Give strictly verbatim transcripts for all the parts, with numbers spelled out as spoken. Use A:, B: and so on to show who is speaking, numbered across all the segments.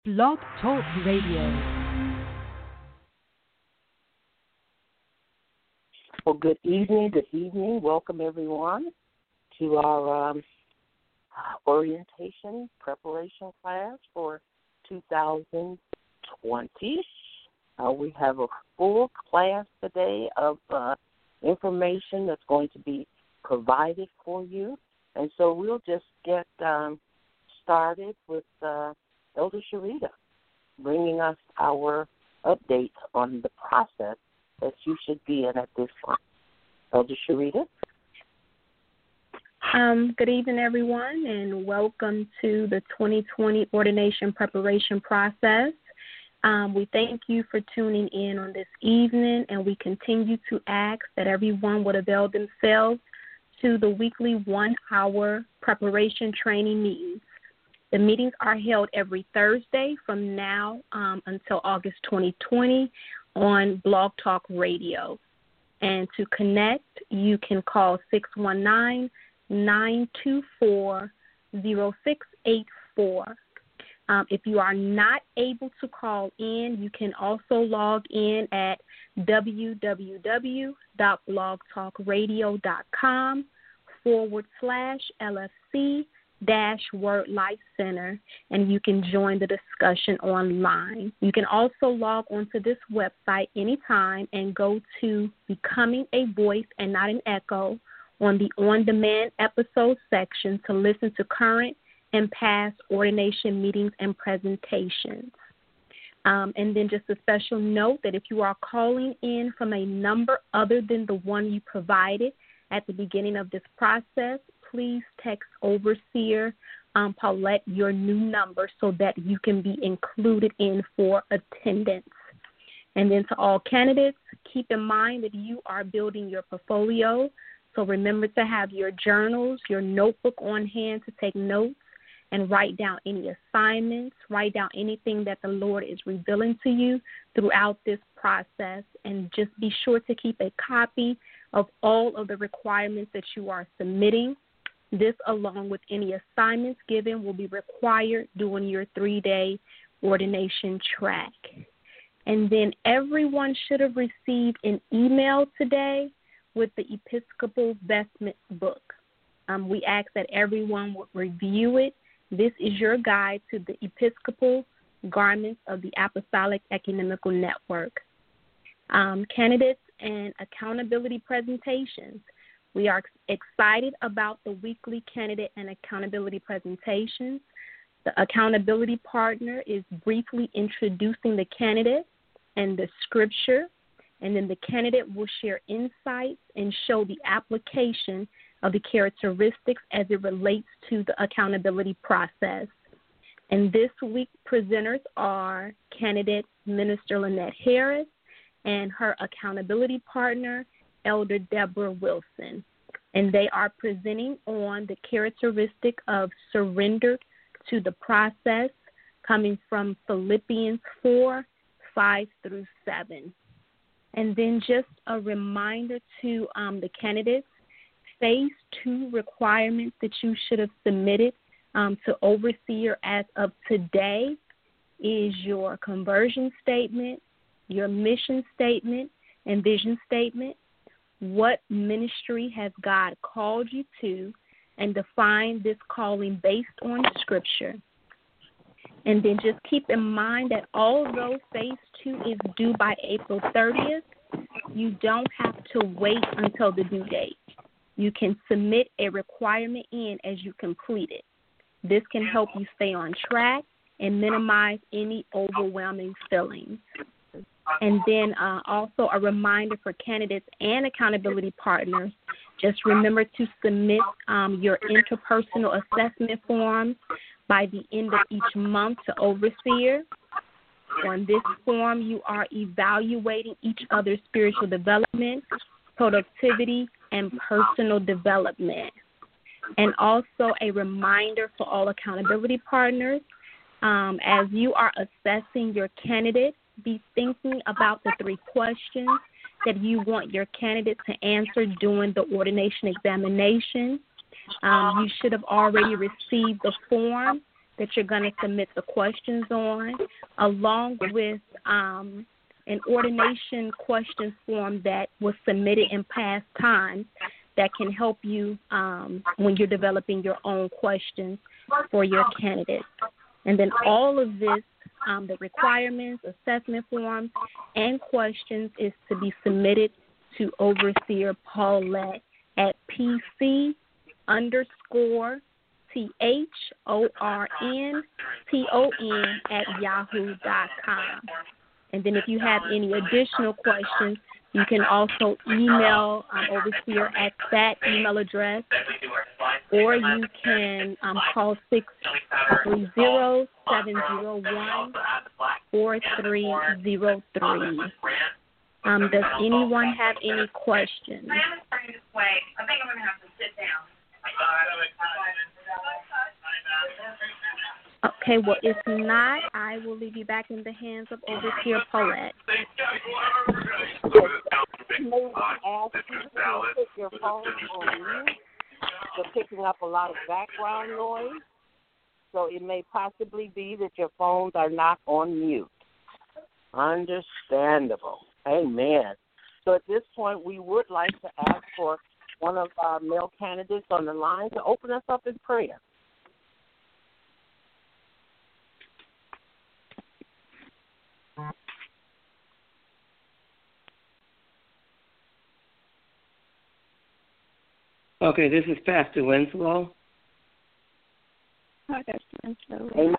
A: Blog Talk Radio.
B: Well, good evening, good evening. Welcome, everyone, to our um, uh, orientation preparation class for two thousand twenty. Uh, we have a full class today of uh, information that's going to be provided for you. And so we'll just get um, started with uh, Elder Sharita bringing us our update on the process that you should be in at this point. Elder Sharita?
C: Um, good evening, everyone, and welcome to the twenty twenty ordination preparation process. Um, we thank you for tuning in on this evening, and we continue to ask that everyone would avail themselves to the weekly one-hour preparation training meetings. The meetings are held every Thursday from now um, until August twenty twenty on Blog Talk Radio. And to connect, you can call six one nine, nine two four, zero six eight four. Um, if you are not able to call in, you can also log in at www.blogtalkradio.com forward slash LFC dash Word Life Center, and you can join the discussion online. You can also log onto this website anytime and go to Becoming a Voice and Not an Echo on the on-demand episode section to listen to current and past ordination meetings and presentations. Um, and then just a special note that if you are calling in from a number other than the one you provided at the beginning of this process, please text Overseer um, Paulette your new number so that you can be included in for attendance. And then to all candidates, keep in mind that you are building your portfolio. So remember to have your journals, your notebook on hand to take notes and write down any assignments, write down anything that the Lord is revealing to you throughout this process. And just be sure to keep a copy of all of the requirements that you are submitting. This, along with any assignments given, will be required during your three-day ordination track. And then everyone should have received an email today with the Episcopal Vestments book. Um, we ask that everyone would review it. This is your guide to the Episcopal Garments of the Apostolic Ecumenical Network. Um, candidates and accountability presentations. We are excited about the weekly candidate and accountability presentations. The accountability partner is briefly introducing the candidate and the scripture, and then the candidate will share insights and show the application of the characteristics as it relates to the accountability process. And this week's presenters are candidate Minister Lynette Harris and her accountability partner, Elder Deborah Wilson. And they are presenting on the characteristic of surrender to the process, coming from Philippians four, five through seven. And then just a reminder to um, the candidates, phase two requirements that you should have submitted um, to Overseer as of today is your conversion statement, your mission statement, and vision statement. What ministry has God called you to, and define this calling based on Scripture. And then just keep in mind that although phase two is due by April thirtieth, you don't have to wait until the due date. You can submit a requirement in as you complete it. This can help you stay on track and minimize any overwhelming feelings. And then uh, also a reminder for candidates and accountability partners, just remember to submit um, your interpersonal assessment forms by the end of each month to Overseer. On this form, you are evaluating each other's spiritual development, productivity, and personal development. And also a reminder for all accountability partners, um, as you are assessing your candidate, be thinking about the three questions that you want your candidate to answer during the ordination examination. Um, you should have already received the form that you're going to submit the questions on, along with um, an ordination question form that was submitted in past times that can help you um, when you're developing your own questions for your candidates. And then all of this, um, the requirements, assessment forms, and questions is to be submitted to Overseer Paulette at P C underscore T H O R N T O N at yahoo dot com. And then if you have any additional questions, you can also email um, Overseer at that email address, or you can um, call six three zero, seven zero one, four three zero three. Um, does anyone have any questions?
D: I think I'm going to have to sit down.
C: Okay, well, if not, I will leave you back in the hands of Overseer Paulette.
B: May I ask you to put your phone on mute? You're picking up a lot of background noise, so it may possibly be that your phones are not on mute. Understandable. Amen. So at this point, we would like to ask for one of our male candidates on the line to open us up in prayer.
E: Okay, this is Pastor Winslow.
C: Hi, Pastor Winslow.
B: Amen.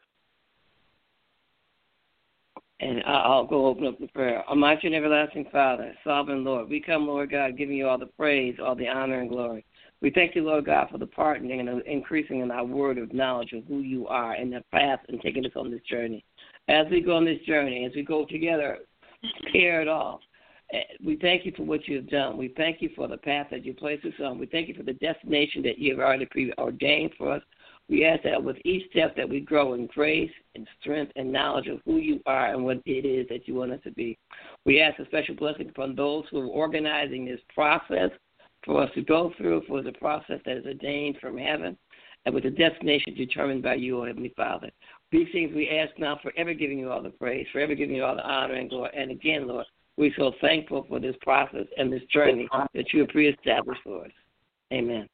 E: And I'll go open up the prayer. Almighty and everlasting Father, sovereign Lord, we come, Lord God, giving you all the praise, all the honor and glory. We thank you, Lord God, for the pardoning and the increasing in our word of knowledge of who you are and the path and taking us on this journey. As we go on this journey, as we go together, tear it off. We thank you for what you have done. We thank you for the path that you placed us on. We thank you for the destination that you have already preordained for us. We ask that with each step that we grow in grace and strength and knowledge of who you are and what it is that you want us to be. We ask a special blessing upon those who are organizing this process for us to go through, for the process that is ordained from heaven and with the destination determined by you, O Heavenly Father. These things we ask now, forever giving you all the praise, forever giving you all the honor and glory. And again, Lord, we're so thankful for this process and this journey that you have pre-established for us. Amen.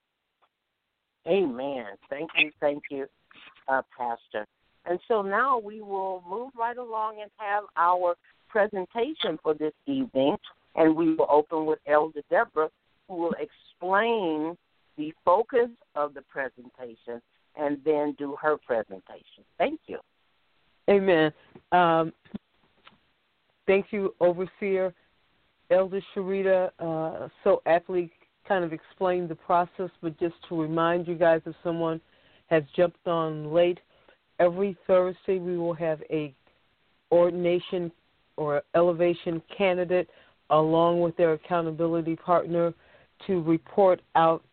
B: Amen. Thank you, thank you, uh, Pastor. And so now we will move right along and have our presentation for this evening, and we will open with Elder Deborah, who will explain the focus of the presentation and then do her presentation. Thank you.
F: Amen. Um, thank you, Overseer. Elder Sharita uh, so aptly kind of explained the process, but just to remind you guys, if someone has jumped on late, every Thursday we will have a ordination or elevation candidate along with their accountability partner to report out.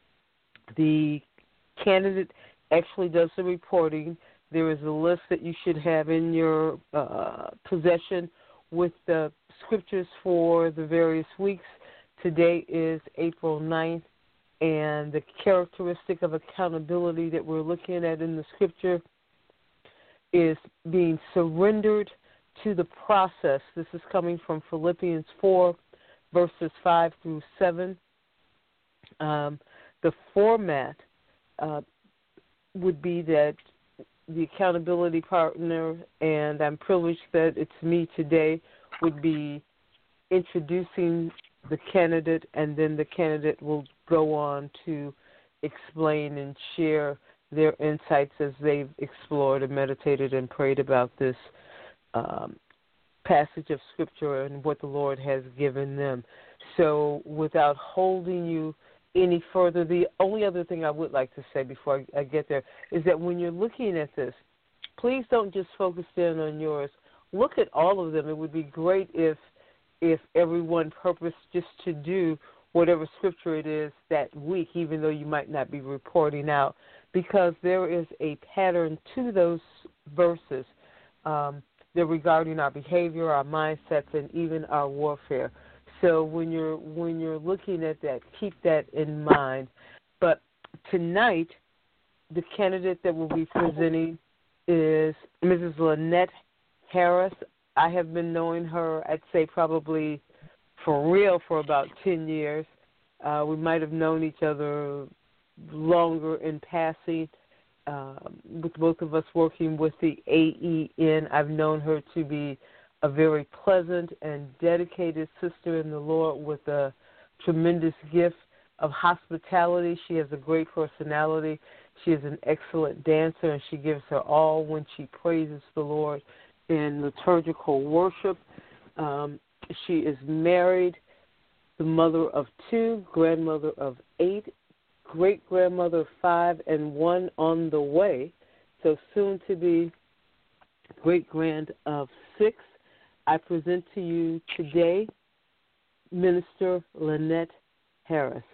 F: The candidate actually does the reporting. There is a list that you should have in your uh, possession with the scriptures for the various weeks. Today is April ninth, and the characteristic of accountability that we're looking at in the scripture is being surrendered to the process. This is coming from Philippians four, verses five through seven. Um, the format uh, would be that the accountability partner, and I'm privileged that it's me today, would be introducing the candidate, and then the candidate will go on to explain and share their insights as they've explored and meditated and prayed about this um, passage of Scripture and what the Lord has given them. So without holding you any further, the only other thing I would like to say before I, I get there is that when you're looking at this, please don't just focus in on yours. Look at all of them. It would be great if if everyone purposed just to do whatever scripture it is that week, even though you might not be reporting out, because there is a pattern to those verses. Um, they're regarding our behavior, our mindsets, and even our warfare. So when you're when you're looking at that, keep that in mind. But tonight, the candidate that will be presenting is Missus Lynette Harris. I have been knowing her, I'd say probably for real, for about ten years. Uh, we might have known each other longer in passing, uh, with both of us working with the A E N. I've known her to be a very pleasant and dedicated sister in the Lord with a tremendous gift of hospitality. She has a great personality. She is an excellent dancer, and she gives her all when she praises the Lord in liturgical worship. Um, she is married, the mother of two, grandmother of eight, great-grandmother of five, and one on the way, so soon to be great-grand of six. I present to you today Minister Lynette Harris.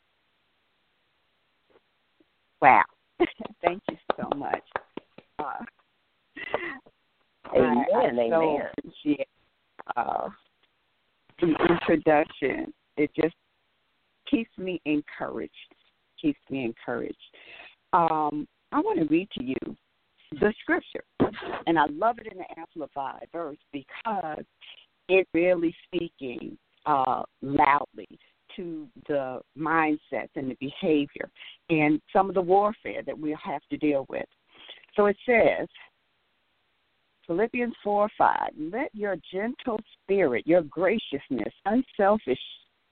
G: Wow. Thank you so much. Uh,
B: Amen,
G: I, I
B: amen.
G: so appreciate uh, the introduction. It just keeps me encouraged, keeps me encouraged. Um, I want to read to you the scripture, and I love it in the Amplified verse because it really speaking uh, loudly to the mindsets and the behavior and some of the warfare that we'll have to deal with. So it says, Philippians four five, let your gentle spirit, your graciousness, unselfishness,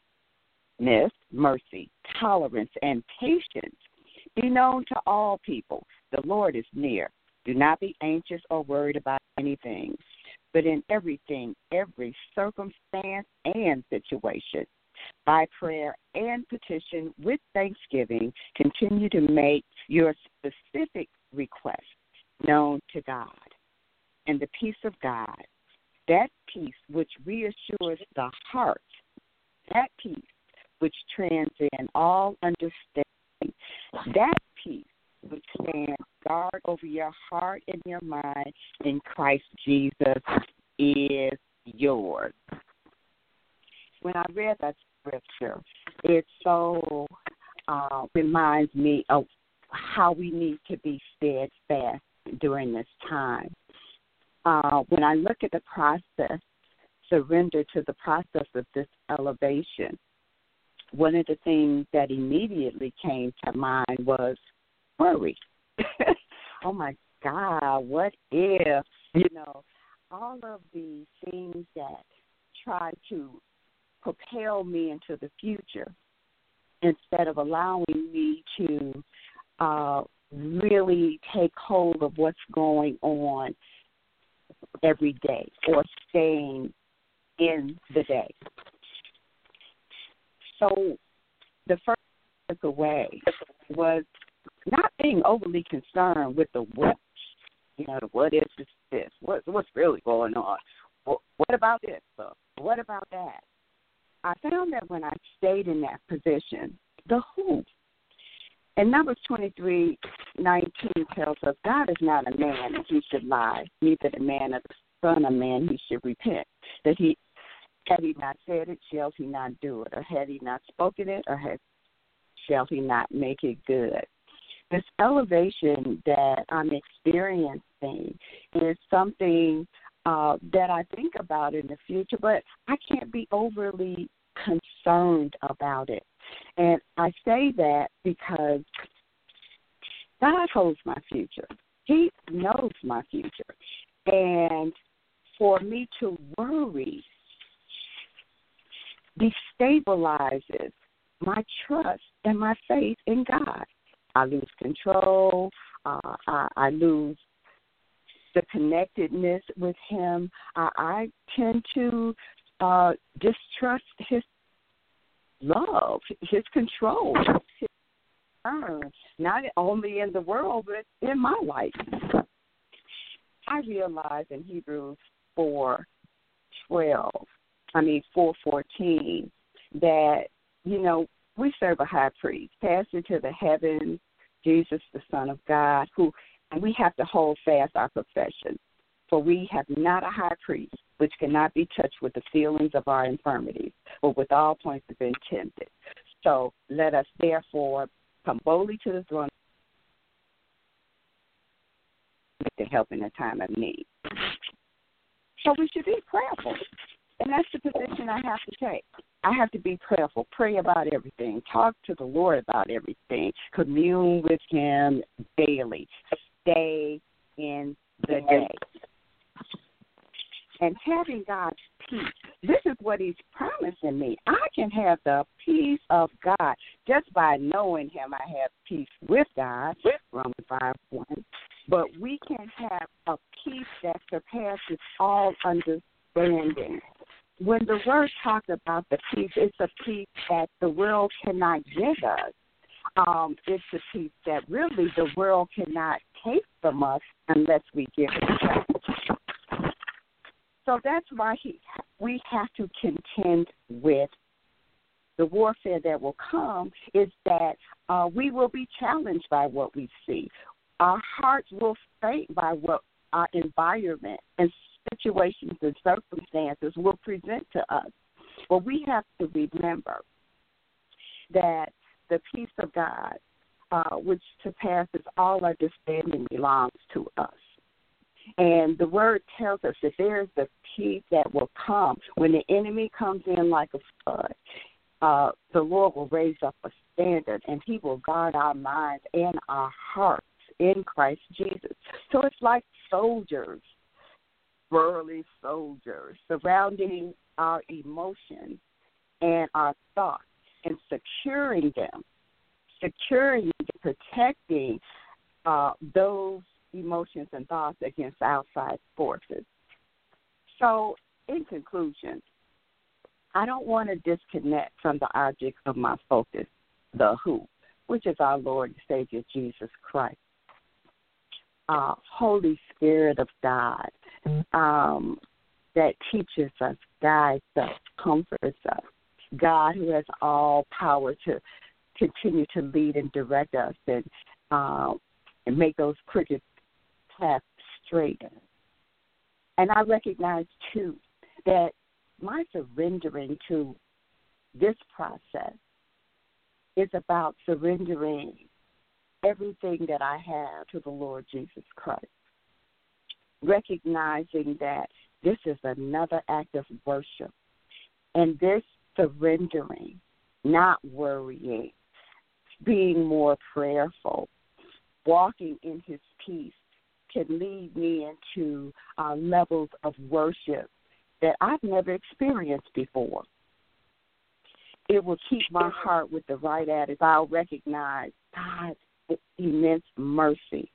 G: mercy, tolerance, and patience be known to all people. The Lord is near. Do not be anxious or worried about anything, but in everything, every circumstance and situation, by prayer and petition with thanksgiving, continue to make your specific requests known to God. And the peace of God, that peace which reassures the heart, that peace which transcends all understanding, that peace which stands guard over your heart and your mind in Christ Jesus is yours. When I read that scripture, it so uh, reminds me of how we need to be steadfast during this time. Uh, when I look at the process, surrender to the process of this elevation, one of the things that immediately came to mind was worry. Oh, my God, what if, you know, all of the things that try to propel me into the future instead of allowing me to uh, really take hold of what's going on every day or staying in the day. So the first step away was not being overly concerned with the what, you know, the what is this, this? What, what's really going on? What, what about this stuff? What about that? I found that when I stayed in that position, the who. And Numbers twenty-three nineteen tells us, God is not a man that he should lie, neither the man of the son of man he should repent. That he, had he not said it, shall he not do it? Or had he not spoken it, or had, shall he not make it good? This elevation that I'm experiencing is something uh, that I think about in the future, but I can't be overly concerned about it. And I say that because God holds my future. He knows my future. And for me to worry destabilizes my trust and my faith in God. I lose control. Uh, I, I lose the connectedness with him. I, I tend to uh, distrust his love, his control, his concern, not only in the world, but in my life. I realize in Hebrews four twelve, I mean four fourteen, that, you know, we serve a high priest, passed into the heavens, Jesus, the Son of God, who, and we have to hold fast our profession. For we have not a high priest which cannot be touched with the feelings of our infirmities, but with all points have been tempted. So let us therefore come boldly to the throne help in a time of need. So we should be prayerful. And that's the position I have to take. I have to be prayerful, pray about everything, talk to the Lord about everything, commune with him daily, stay in the day. And having God's peace, this is what he's promising me. I can have the peace of God just by knowing him. I have peace with God, Romans five one. But we can have a peace that surpasses all understanding. When the word talks about the peace, it's a peace that the world cannot give us. Um, it's a peace that really the world cannot take from us unless we give it to them. So that's why he, we have to contend with the warfare that will come, is that uh, we will be challenged by what we see. Our hearts will faint by what our environment and situations and circumstances will present to us. But we have to remember that the peace of God, uh, which surpasses all understanding, belongs to us. And the word tells us that there is the peace that will come when the enemy comes in like a flood. Uh, the Lord will raise up a standard, and he will guard our minds and our hearts in Christ Jesus. So it's like soldiers, burly soldiers, surrounding our emotions and our thoughts and securing them, securing, protecting uh, those emotions and thoughts against outside forces. So, in conclusion, I don't want to disconnect from the object of my focus, the who, which is our Lord and Savior Jesus Christ. Uh, Holy Spirit of God um, that teaches us, guides us, comforts us. God who has all power to continue to lead and direct us and, uh, and make those crooked paths straight. And I recognize, too, that my surrendering to this process is about surrendering everything that I have to the Lord Jesus Christ, recognizing that this is another act of worship. And this surrendering, not worrying, being more prayerful, walking in his peace can lead me into uh, levels of worship that I've never experienced before. It will keep my heart with the right attitude. I'll recognize God's immense mercy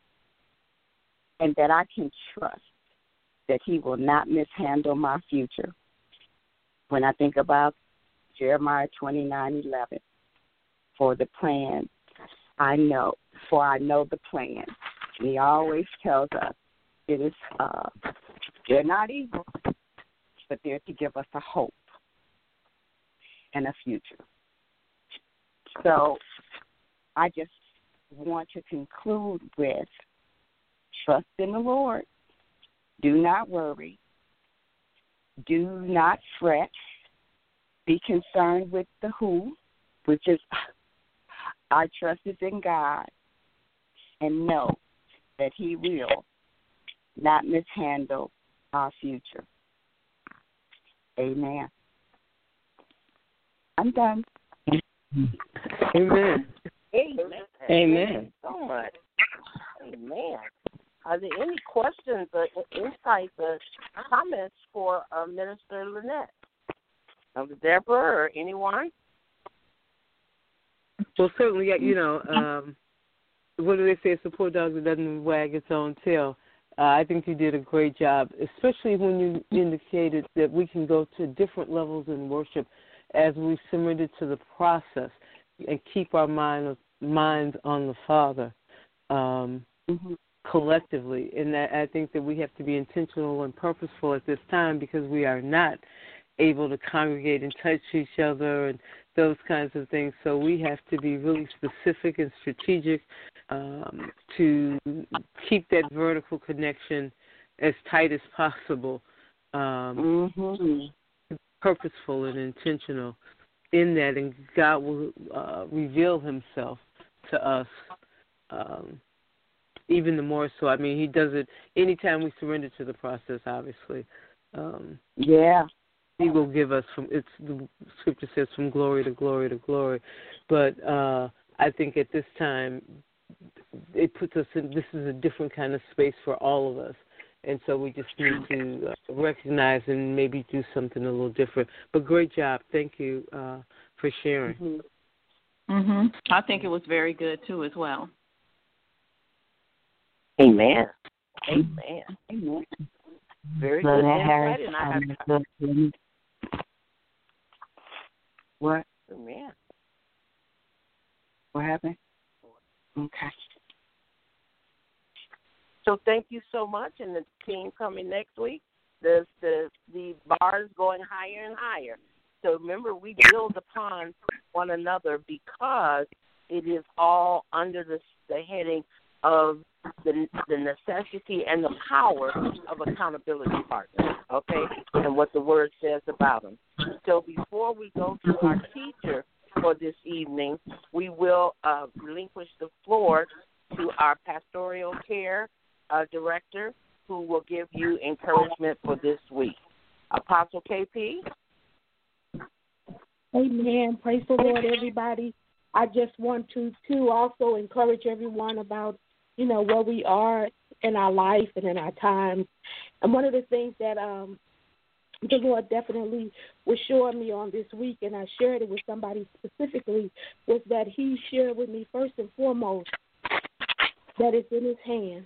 G: and that I can trust that he will not mishandle my future. When I think about Jeremiah twenty-nine eleven, for the plan I know, for I know the plan. And he always tells us it is, uh, they're not evil, but they're to give us a hope and a future. So I just want to conclude with trust in the Lord. Do not worry. Do not fret. Be concerned with the who, which is our trust is in God, and know that he will not mishandle our future. Amen. I'm done.
F: Amen.
B: Amen.
E: Amen.
B: Thank you so much. Amen. Are there any questions or insights or comments for uh, Minister Lynette? Um, Deborah or anyone?
F: Well, certainly, you know, um, what do they say? It's a poor dog that doesn't wag its own tail. Uh, I think you did a great job, especially when you indicated that we can go to different levels in worship as we submit to the process and keep our mind, minds on the Father um, mm-hmm. collectively. And that, I think that we have to be intentional and purposeful at this time because we are not able to congregate and touch each other and those kinds of things. So we have to be really specific and strategic um, to keep that vertical connection as tight as possible, um, mm-hmm. purposeful and intentional in that, and God will uh, reveal himself to us um, even the more so. I mean, he does it anytime we surrender to the process, obviously. Um,
G: yeah.
F: He will give us from, it's the scripture says, from glory to glory to glory. But uh, I think at this time, it puts us in, this is a different kind of space for all of us. And so we just need to uh, recognize and maybe do something a little different. But great job. Thank you uh, for sharing.
H: Mm-hmm. Mm-hmm. I think it was very good, too, as well.
B: Amen. Amen. Amen. Very
G: So
B: good
G: that
B: insight.
G: Harris,
B: And I have,
G: what?
B: Amen.
G: What happened? Okay.
B: So thank you so much, and the team coming next week. The the the bar is going higher and higher. So remember, we build upon one another because it is all under the the heading of the the necessity and the power of accountability partners. Okay, and what the word says about them. So before we go to our teacher for this evening, we will uh, relinquish the floor to our pastoral care Uh, director, who will give you encouragement for this week. Apostle K P.
I: Amen. Praise the Lord, everybody. I just want to, to also encourage everyone about, you know, where we are in our life and in our time. And one of the things that um, the Lord definitely was showing me on this week, and I shared it with somebody specifically, was that he shared with me first and foremost that it's in his hand.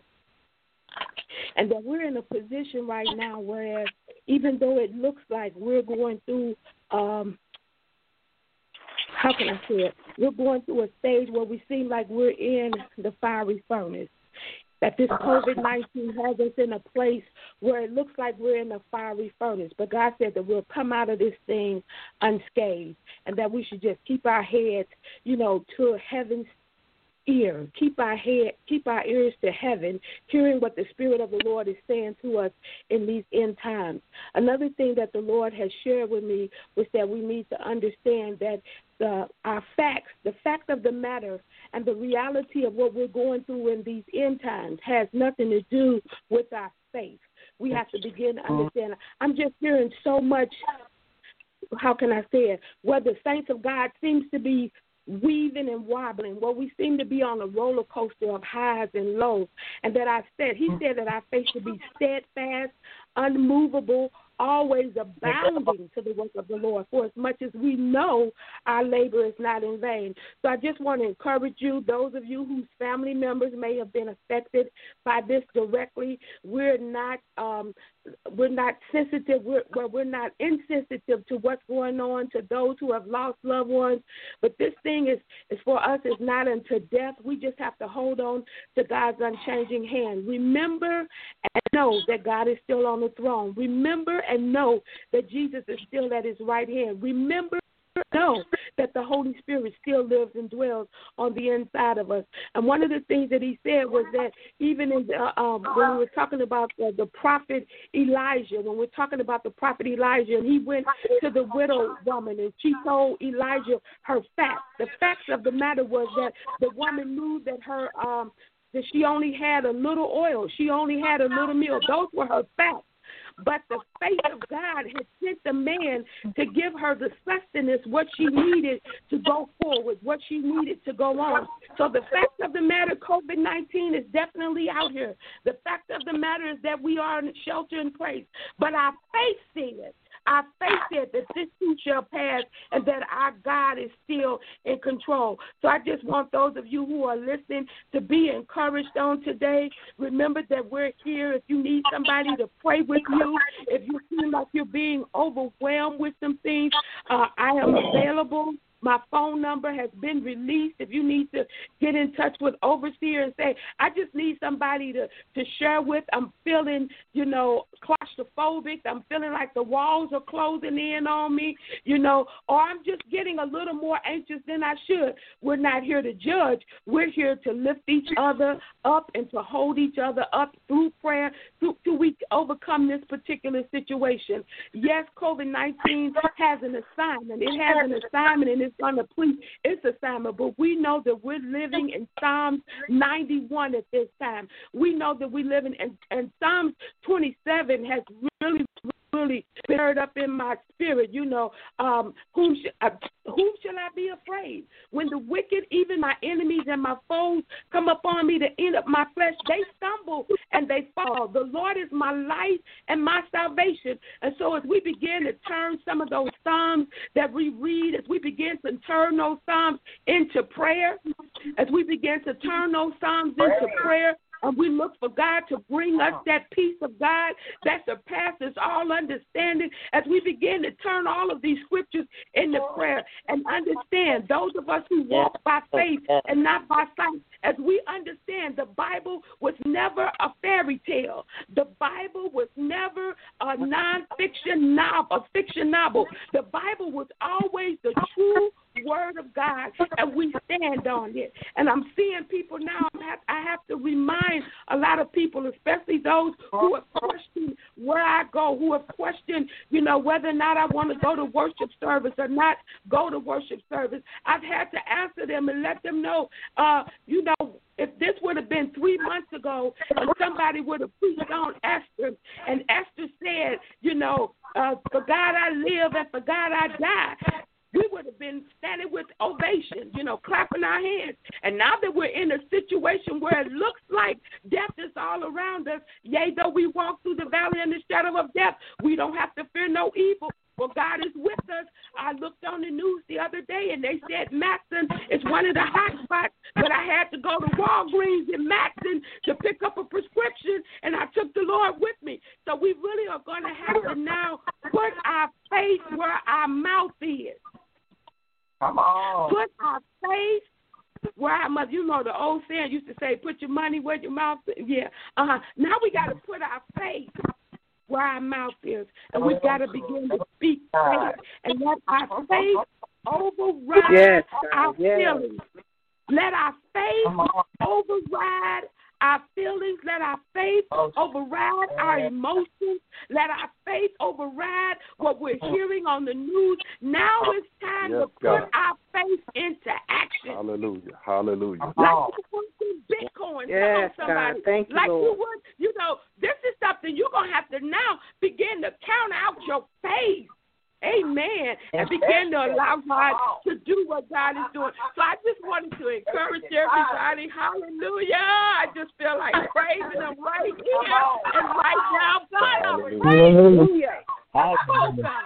I: And that we're in a position right now where even though it looks like we're going through, um, how can I say it, we're going through a stage where we seem like we're in the fiery furnace, that this COVID nineteen has us in a place where it looks like we're in a fiery furnace. But God said that we'll come out of this thing unscathed, and that we should just keep our heads, you know, to heaven's ear, keep our head, keep our ears to heaven, hearing what the Spirit of the Lord is saying to us in these end times. Another thing that the Lord has shared with me was that we need to understand that the our facts, the fact of the matter, and the reality of what we're going through in these end times has nothing to do with our faith. We have to begin to understand. I'm just hearing so much, how can I say it, where the saints of God seems to be weaving and wobbling, where we seem to be on a roller coaster of highs and lows. And that I said, he said that our faith should be steadfast, unmovable, always abounding to the work of the Lord, for as much as we know our labor is not in vain. So I just want to encourage you, those of you whose family members may have been affected by this directly, we're not um, we're not sensitive, we're, well, we're not insensitive to what's going on to those who have lost loved ones. But this thing is, is for us is not unto death. We just have to hold on to God's unchanging hand. Remember and know that God is still on the throne. Remember and know that Jesus is still at his right hand. Remember know that the Holy Spirit still lives and dwells on the inside of us. And one of the things that he said was that even in the, um, when we were talking about the, the prophet Elijah, when we're talking about the prophet Elijah, and he went to the widow woman and she told Elijah her facts. The facts of the matter was that the woman knew that her um, that she only had a little oil, she only had a little meal. Those were her facts. But the faith of God had sent the man to give her the sustenance, what she needed to go forward, what she needed to go on. So the fact of the matter, COVID nineteen is definitely out here. The fact of the matter is that we are in shelter in place. But our faith said, our faith said that this too shall pass and that our God is still in control. So I just want those of you who are listening to be encouraged on today. Remember that we're here. If you need somebody to pray with you, if you feel like you're being overwhelmed with some things, uh, I am available. My phone number has been released. If you need to get in touch with Overseer and say, I just need somebody to, to share with. I'm feeling, you know, claustrophobic. I'm feeling like the walls are closing in on me, you know, or I'm just getting a little more anxious than I should. We're not here to judge. We're here to lift each other up and to hold each other up through prayer till we overcome this particular situation. Yes, COVID nineteen has an assignment. It has an assignment, and it's going to preach its assignment, but we know that we're living in Psalms ninety-one at this time. We know that we're living in, and Psalms twenty-seven has really, really stirred up in my spirit. You know, um, whom, sh- uh, whom shall I be afraid? When the wicked, even my enemies and my foes, come upon me to eat up my flesh, they stumble and they fall. The Lord is my light and my salvation. And so as we begin to turn some of those Psalms that we read, as we begin to turn those Psalms into prayer, as we begin to turn those Psalms into prayer, and we look for God to bring us that peace of God that surpasses all understanding, as we begin to turn all of these scriptures into prayer and understand those of us who walk by faith and not by sight, as we understand the Bible was never a fairy tale. The Bible was never a nonfiction novel, a fiction novel. The Bible was always the true Word of God, and we stand on it. And I'm seeing people now, I have to remind a lot of people, especially those who have questioned where I go, who have questioned, you know, whether or not I want to go to worship service or not go to worship service. I've had to answer them and let them know, uh, you know, if this would have been three months ago and somebody would have preached on Esther, and Esther said, you know, uh, for God I live and for God I die, we would have been standing with ovation, you know, clapping our hands. And now that we're in a situation where it looks like death is all around us, yea, though we walk through the valley in the shadow of death, we don't have to fear no evil. Well, God is with us. I looked on the news the other day, and they said Matson is one of the hot spots, but I had to go to Walgreens in Matson to pick up a prescription, and I took the Lord with me. So we really are going to have to now put our faith where our mouth is.
J: Come on.
I: Put our faith where our mouth, you know, the old saying used to say, put your money where your mouth is. Yeah. Uh-huh. Now we got to put our faith where our mouth is, and we've got to begin to speak faith and let our faith override
J: yes,
I: our
J: yes.
I: feelings. Let our faith override our feelings. Let our faith override our emotions. Let our faith override what we're hearing on the news. Now it's time
K: yes,
I: to put
K: God.
I: our faith into action.
K: Hallelujah. Hallelujah.
I: Like you would in Bitcoin.
J: Yes,
I: Come on, somebody.
J: God. Thank you,
I: like
J: Lord.
I: you would, you know, this is something you're going to have to now begin to count out your faith. Amen. And begin to allow God to do what God is doing. So I just wanted to encourage everybody. Hallelujah. I just feel like praising Him right here and right now. God, I praise you. Oh, God.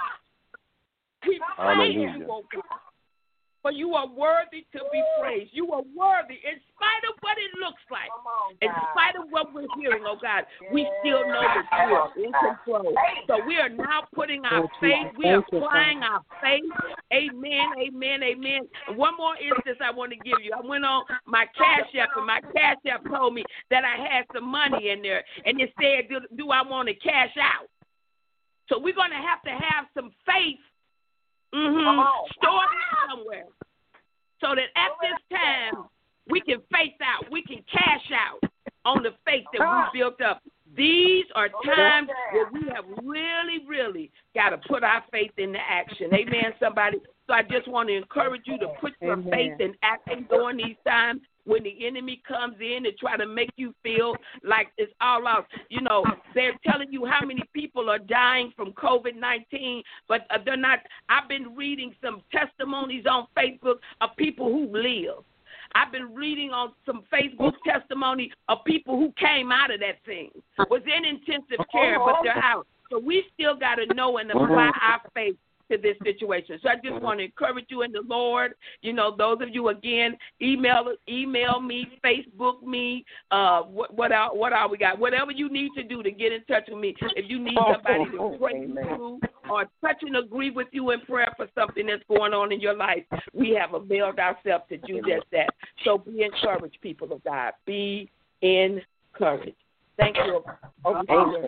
I: We praise you, oh God. For you are worthy to be praised. You are worthy in spite of what it looks like. In spite of what we're hearing, oh God, we still know that you are in control. So we are now putting our faith, we are applying our faith. Amen, amen, amen. And one more instance I want to give you. I went on my Cash App, and my Cash App told me that I had some money in there. And it said, do, do I want to cash out? So we're going to have to have some faith Mm-hmm. stored somewhere, so that at this time we can face out, we can cash out on the faith that we built up. These are times where we have really, really got to put our faith into action. Amen, somebody. So I just want to encourage you to put your Amen. faith in action during these times. When the enemy comes in and try to make you feel like it's all out. You know, they're telling you how many people are dying from covid nineteen, but they're not. I've been reading some testimonies on Facebook of people who live. I've been reading on some Facebook testimony of people who came out of that thing, was in intensive care, but they're out. So we still got to know and apply our faith to this situation. So I just want to encourage you in the Lord. You know, those of you, again, email email me, Facebook me, uh, what what are, what are we got? Whatever you need to do to get in touch with me. If you need somebody to pray with you or touch and agree with you in prayer for something that's going on in your life, we have availed ourselves to do just that. So be encouraged, people of God. Be encouraged. Thank you.
B: Amen.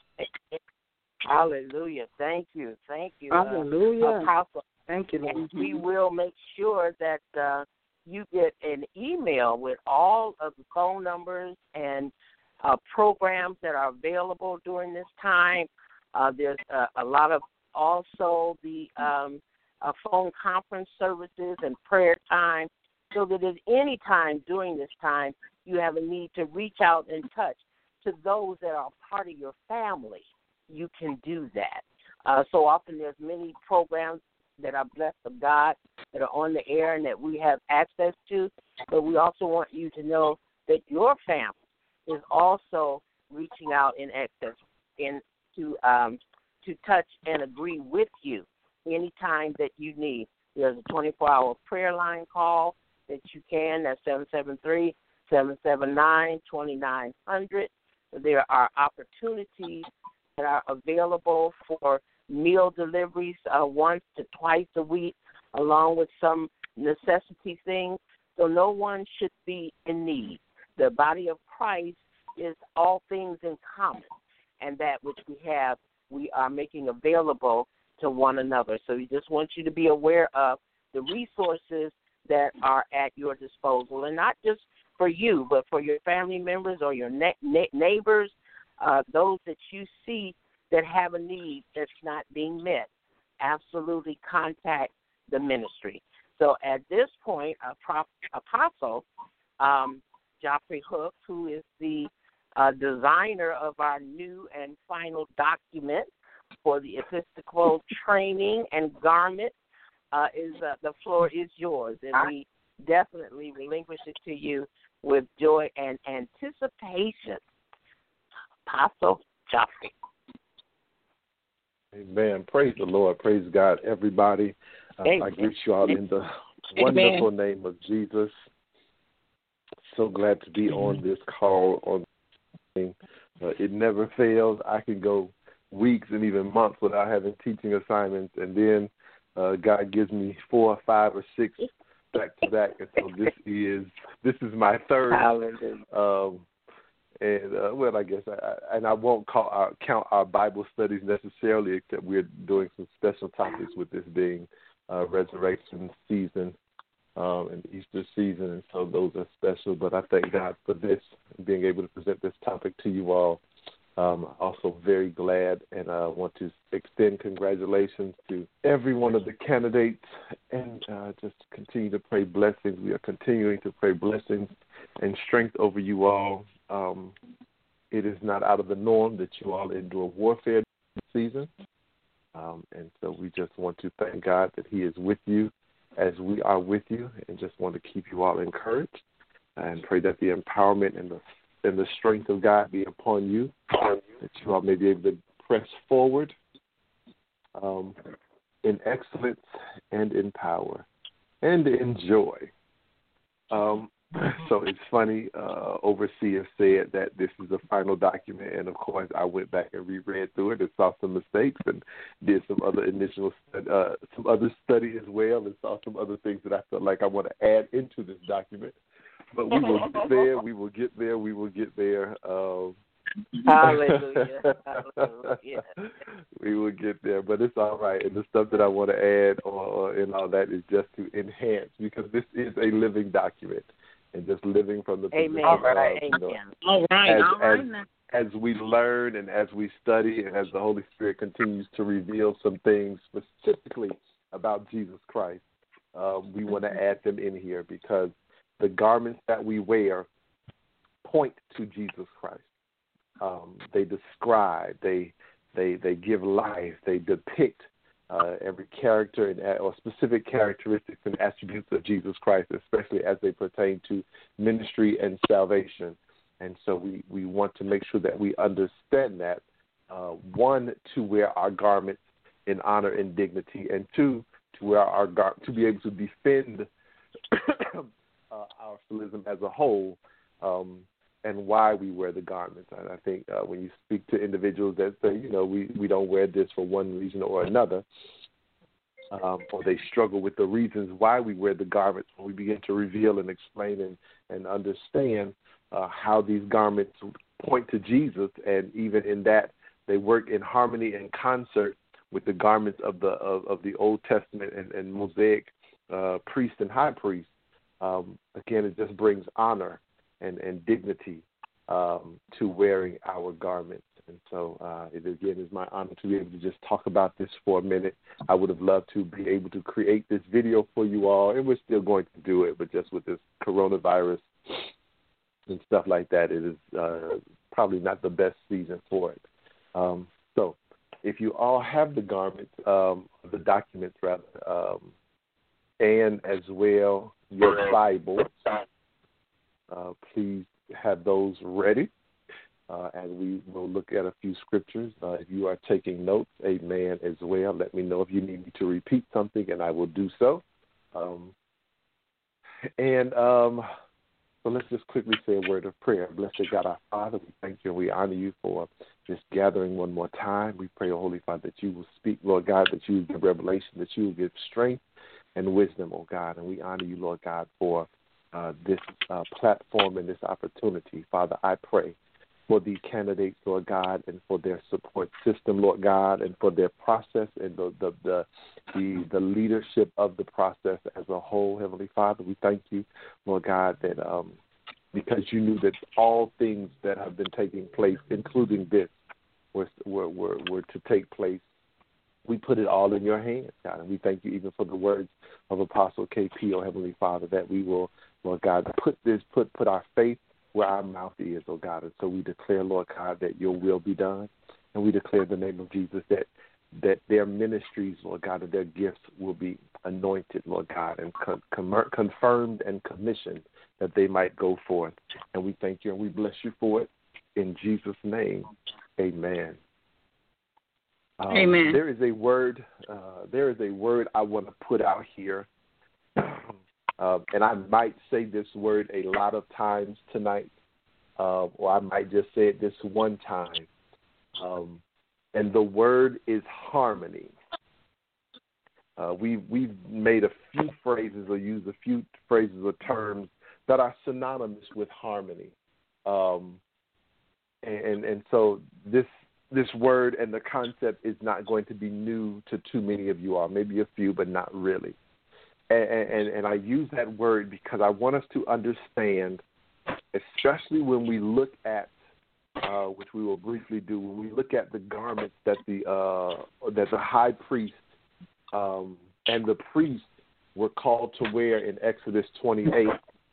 B: Hallelujah. Thank you. Thank you.
J: Hallelujah.
B: Uh, Apostle.
J: Thank you, Lord.
B: And we will make sure that uh, you get an email with all of the phone numbers and uh, programs that are available during this time. Uh, there's uh, a lot of also the um, uh, phone conference services and prayer time, so that at any time during this time you have a need to reach out and touch to those that are part of your family, you can do that. Uh, so often there's many programs that are blessed of God that are on the air and that we have access to, but we also want you to know that your family is also reaching out in access in to um, to touch and agree with you anytime that you need. There's a twenty-four hour prayer line call that you can. That's seven seven three, seven seven nine, two nine zero zero. There are opportunities that are available for meal deliveries uh, once to twice a week, along with some necessity things. So no one should be in need. The body of Christ is all things in common, and that which we have, we are making available to one another. So we just want you to be aware of the resources that are at your disposal, and not just for you, but for your family members or your ne- ne- neighbors, uh, those that you see that have a need that's not being met. Absolutely contact the ministry. So at this point, a Prof, Apostle um, Geoffrey Hooks, who is the uh, designer of our new and final document for the Episcopal training and garment, uh, is uh, the floor is yours, and we definitely relinquish it to you with joy and anticipation. Apostle Geoffrey.
K: Amen. Praise the Lord. Praise God, everybody. Uh, I greet you all in the wonderful Amen. Name of Jesus. So glad to be on this call. On uh, it never fails. I can go weeks and even months without having teaching assignments, and then uh, God gives me four or five or six back to back, and so this is this is my third. Um, And, uh, well, I guess, I, and I won't call our, count our Bible studies necessarily, except we're doing some special topics with this being uh, resurrection season um, and Easter season, and so those are special. But I thank God for this, being able to present this topic to you all. Um, also very glad, and I uh, want to extend congratulations to every one of the candidates, and uh, just continue to pray blessings. We are continuing to pray blessings and strength over you all. Um, it is not out of the norm that you all endure warfare this season. Um, and so we just want to thank God that he is with you as we are with you, and just want to keep you all encouraged and pray that the empowerment and the and the strength of God be upon you, that you all may be able to press forward um, in excellence and in power and in joy. Um, So it's funny, uh, Overseer said that this is the final document, and of course I went back and reread through it and saw some mistakes and did some other initial, uh, some other study as well, and saw some other things that I felt like I want to add into this document. But we will get there, we will get there, we will get there. Um,
B: Hallelujah. Hallelujah.
K: We will get there, but it's all right. And the stuff that I want to add or, or and all that is just to enhance, because this is a living document. And just living from the position
B: Amen.
K: of,
B: Right.
K: you know,
H: all right.
K: as,
H: all right.
K: as, as we learn and as we study and as the Holy Spirit continues to reveal some things specifically about Jesus Christ, uh, we want to add them in here, because the garments that we wear point to Jesus Christ. Um, they describe, they they they give life, they depict Uh, every character and or specific characteristics and attributes of Jesus Christ, especially as they pertain to ministry and salvation. And so we, we want to make sure that we understand that, uh, one, to wear our garments in honor and dignity, and two, to wear our gar- to be able to defend uh, our philism as a whole, um, and why we wear the garments. And I think uh, when you speak to individuals that say, you know, we, we don't wear this for one reason or another, um, or they struggle with the reasons why we wear the garments, when we begin to reveal and explain and, and understand uh, how these garments point to Jesus, and even in that they work in harmony and concert with the garments of the of, of the Old Testament and, and Mosaic uh, priest and high priest. Um, again, it just brings honor and, and dignity um, to wearing our garments. And so uh, it again is my honor to be able to just talk about this for a minute. I would have loved to be able to create this video for you all, and we're still going to do it, but just with this coronavirus and stuff like that, it is uh, probably not the best season for it. Um, so if you all have the garments, um, the documents rather, um, and as well your Bibles, uh, please have those ready. Uh, and we will look at a few scriptures. Uh, if you are taking notes, amen, as well, let me know if you need me to repeat something, and I will do so. Um, and um, so let's just quickly say a word of prayer. Blessed God, our Father, we thank you and we honor you for this gathering one more time. We pray, oh, Holy Father, that you will speak, Lord God, that you will give revelation, that you will give strength and wisdom, oh God. And we honor you, Lord God, for uh, this uh, platform and this opportunity. Father, I pray for these candidates, Lord God, and for their support system, Lord God, and for their process and the the the, the, the leadership of the process as a whole, Heavenly Father. We thank you, Lord God, that um, because you knew that all things that have been taking place, including this, were were were, were to take place. We put it all in your hands, God, and we thank you even for the words of Apostle K P, oh Heavenly Father, that we will, Lord God, put this, put put our faith where our mouth is, oh God. And so we declare, Lord God, that your will be done. And we declare in the name of Jesus that that their ministries, Lord God, and their gifts will be anointed, Lord God, and con- com- confirmed and commissioned that they might go forth. And we thank you and we bless you for it. In Jesus' name, amen. Um,
H: amen.
K: There is a word, uh, there is a word I want to put out here. Uh, and I might say this word a lot of times tonight, uh, or I might just say it this one time. Um, and the word is harmony. Uh, we've, we've made a few phrases or used a few phrases or terms that are synonymous with harmony. Um, and, and so this this word and the concept is not going to be new to too many of you all, maybe a few, but not really. And, and, and I use that word because I want us to understand, especially when we look at, uh, which we will briefly do, when we look at the garments that the uh, that the high priest um, and the priest were called to wear in Exodus twenty-eight,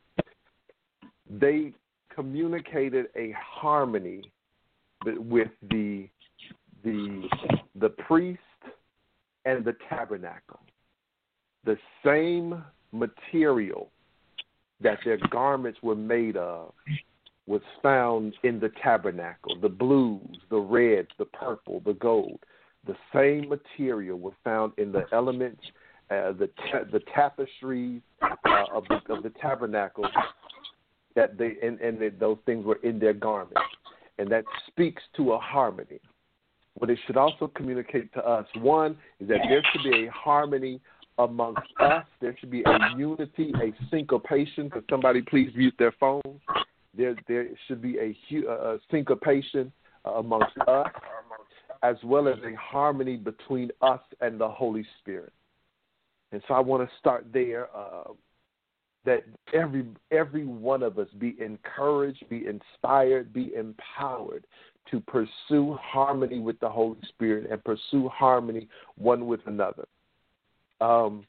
K: they communicated a harmony with the the the priest and the tabernacle. The same material that their garments were made of was found in the tabernacle. The blues, the reds, the purple, the gold. The same material was found in the elements, uh, the ta- the tapestries uh, of the of the tabernacle. That they and, and that those things were in their garments, and that speaks to a harmony. What it should also communicate to us, one, is that there should be a harmony amongst us. There should be a unity, a syncopation. Could somebody please mute their phone? There, there should be a, a syncopation amongst us, as well as a harmony between us and the Holy Spirit. And so I want to start there. Uh, that every every one of us be encouraged, be inspired, be empowered to pursue harmony with the Holy Spirit and pursue harmony one with another. Um,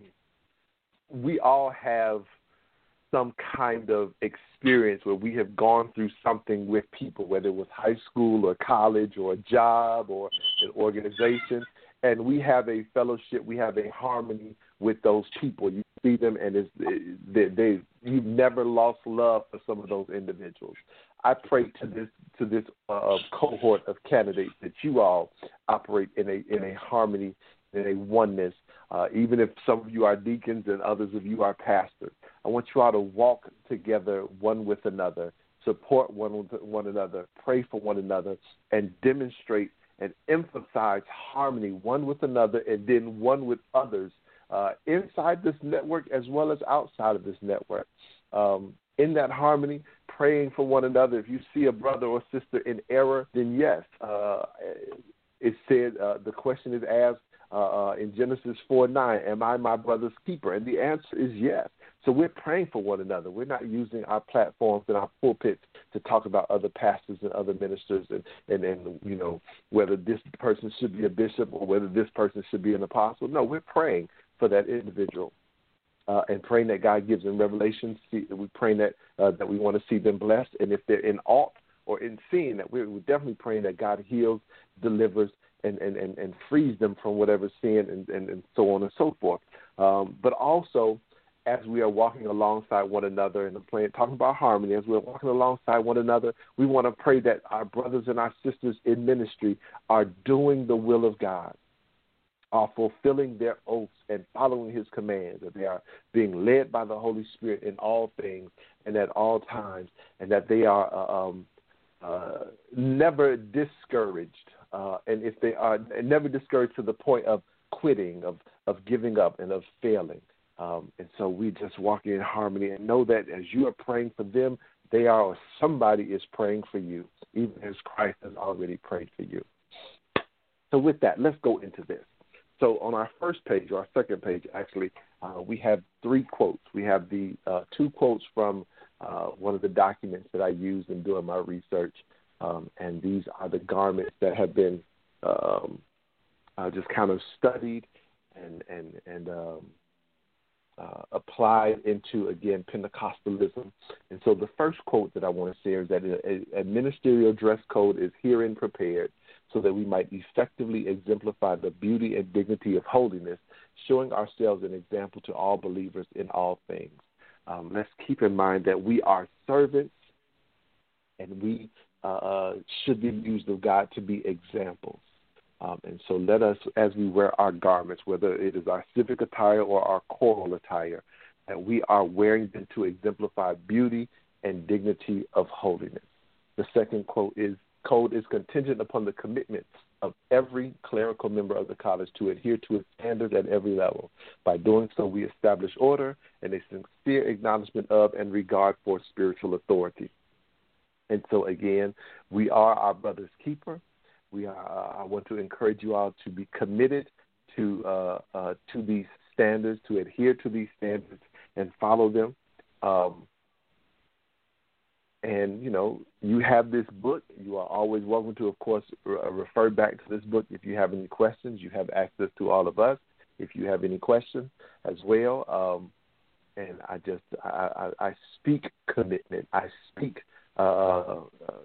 K: we all have some kind of experience where we have gone through something with people, whether it was high school or college or a job or an organization, and we have a fellowship, we have a harmony with those people. You see them, and it's, they, they, you've never lost love for some of those individuals. I pray to this to this uh, cohort of candidates that you all operate in a in a harmony, in a oneness. Uh, even if some of you are deacons and others of you are pastors, I want you all to walk together one with another, support one with one another, pray for one another, and demonstrate and emphasize harmony one with another and then one with others uh, inside this network as well as outside of this network. Um, in that harmony, praying for one another. If you see a brother or sister in error, then yes, uh, it said uh, the question is asked uh, uh, in Genesis four nine, am I my brother's keeper? And the answer is yes. So we're praying for one another. We're not using our platforms and our pulpits to talk about other pastors and other ministers and, and, and, you know, whether this person should be a bishop or whether this person should be an apostle. No, we're praying for that individual uh, and praying that God gives them revelation. We're praying that, uh, that we want to see them blessed. And if they're in aught or in sin, that we're, we're definitely praying that God heals, delivers, and, and, and, and frees them from whatever sin and, and, and so on and so forth. Um, but also, as we are walking alongside one another and playing, talking about harmony, as we're walking alongside one another, we want to pray that our brothers and our sisters in ministry are doing the will of God, are fulfilling their oaths and following his commands, that they are being led by the Holy Spirit in all things and at all times, and that they are uh, um, uh, never discouraged. Uh, and if they are never discouraged to the point of quitting, of, of giving up, and of failing. Um, and so we just walk in harmony and know that as you are praying for them, they are, or somebody is praying for you, even as Christ has already prayed for you. So with that, let's go into this. So on our first page, or our second page, actually, uh, we have three quotes. We have the uh, two quotes from uh, one of the documents that I used in doing my research, um, and these are the garments that have been um, uh, just kind of studied and and and um, Uh, applied into, again, Pentecostalism. And so the first quote that I want to share is that a, a ministerial dress code is herein prepared so that we might effectively exemplify the beauty and dignity of holiness, showing ourselves an example to all believers in all things. Um, let's keep in mind that we are servants and we uh, should be used of God to be examples. Um, and so let us, as we wear our garments, whether it is our civic attire or our choral attire, that we are wearing them to exemplify beauty and dignity of holiness. The second quote is, code is contingent upon the commitment of every clerical member of the college to adhere to its standards at every level. By doing so, we establish order and a sincere acknowledgement of and regard for spiritual authority. And so, again, we are our brother's keeper. We are, uh, I want to encourage you all to be committed to uh, uh, to these standards, to adhere to these standards and follow them. Um, and, you know, you have this book. You are always welcome to, of course, re- refer back to this book if you have any questions. You have access to all of us if you have any questions as well. Um, and I just, I, I, I speak commitment. I speak uh,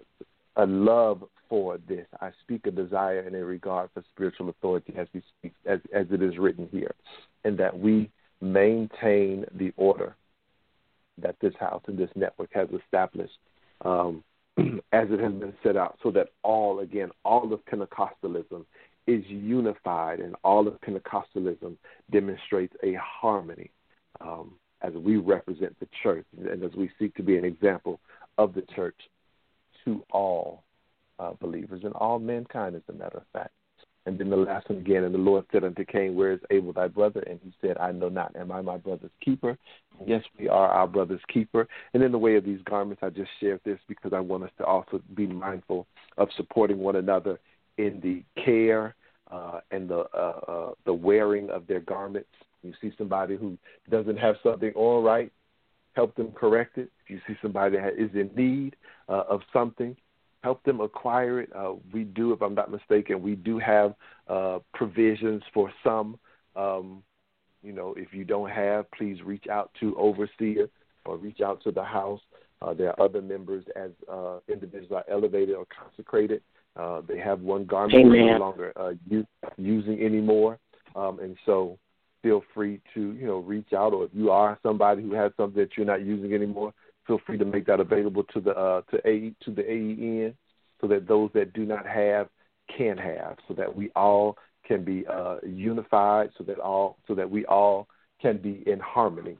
K: a love for this. I speak a desire and a regard for spiritual authority as we speak, as, as it is written here, and that we maintain the order that this house and this network has established um, as it has been set out, so that all, again, all of Pentecostalism is unified and all of Pentecostalism demonstrates a harmony um, as we represent the church and as we seek to be an example of the church to all Uh, believers and all mankind, as a matter of fact. And then the last one again, and the Lord said unto Cain, where is Abel thy brother? And he said, I know not. Am I my brother's keeper? And yes, we are our brother's keeper. And in the way of these garments, I just shared this because I want us to also be mindful of supporting one another in the care uh, and the uh, uh, the wearing of their garments. You see somebody who doesn't have something on right, help them correct it. If you see somebody that is in need uh, of something, help them acquire it. Uh, we do, if I'm not mistaken, we do have uh, provisions for some. Um, you know, if you don't have, please reach out to overseer or reach out to the house. Uh, there are other members as uh, individuals are elevated or consecrated. Uh, they have one garment they're no longer uh, use, using anymore. Um, and so feel free to, you know, reach out. Or if you are somebody who has something that you're not using anymore, feel free to make that available to the uh, to A to the A E N, so that those that do not have can have, so that we all can be uh, unified, so that all so that we all can be in harmony.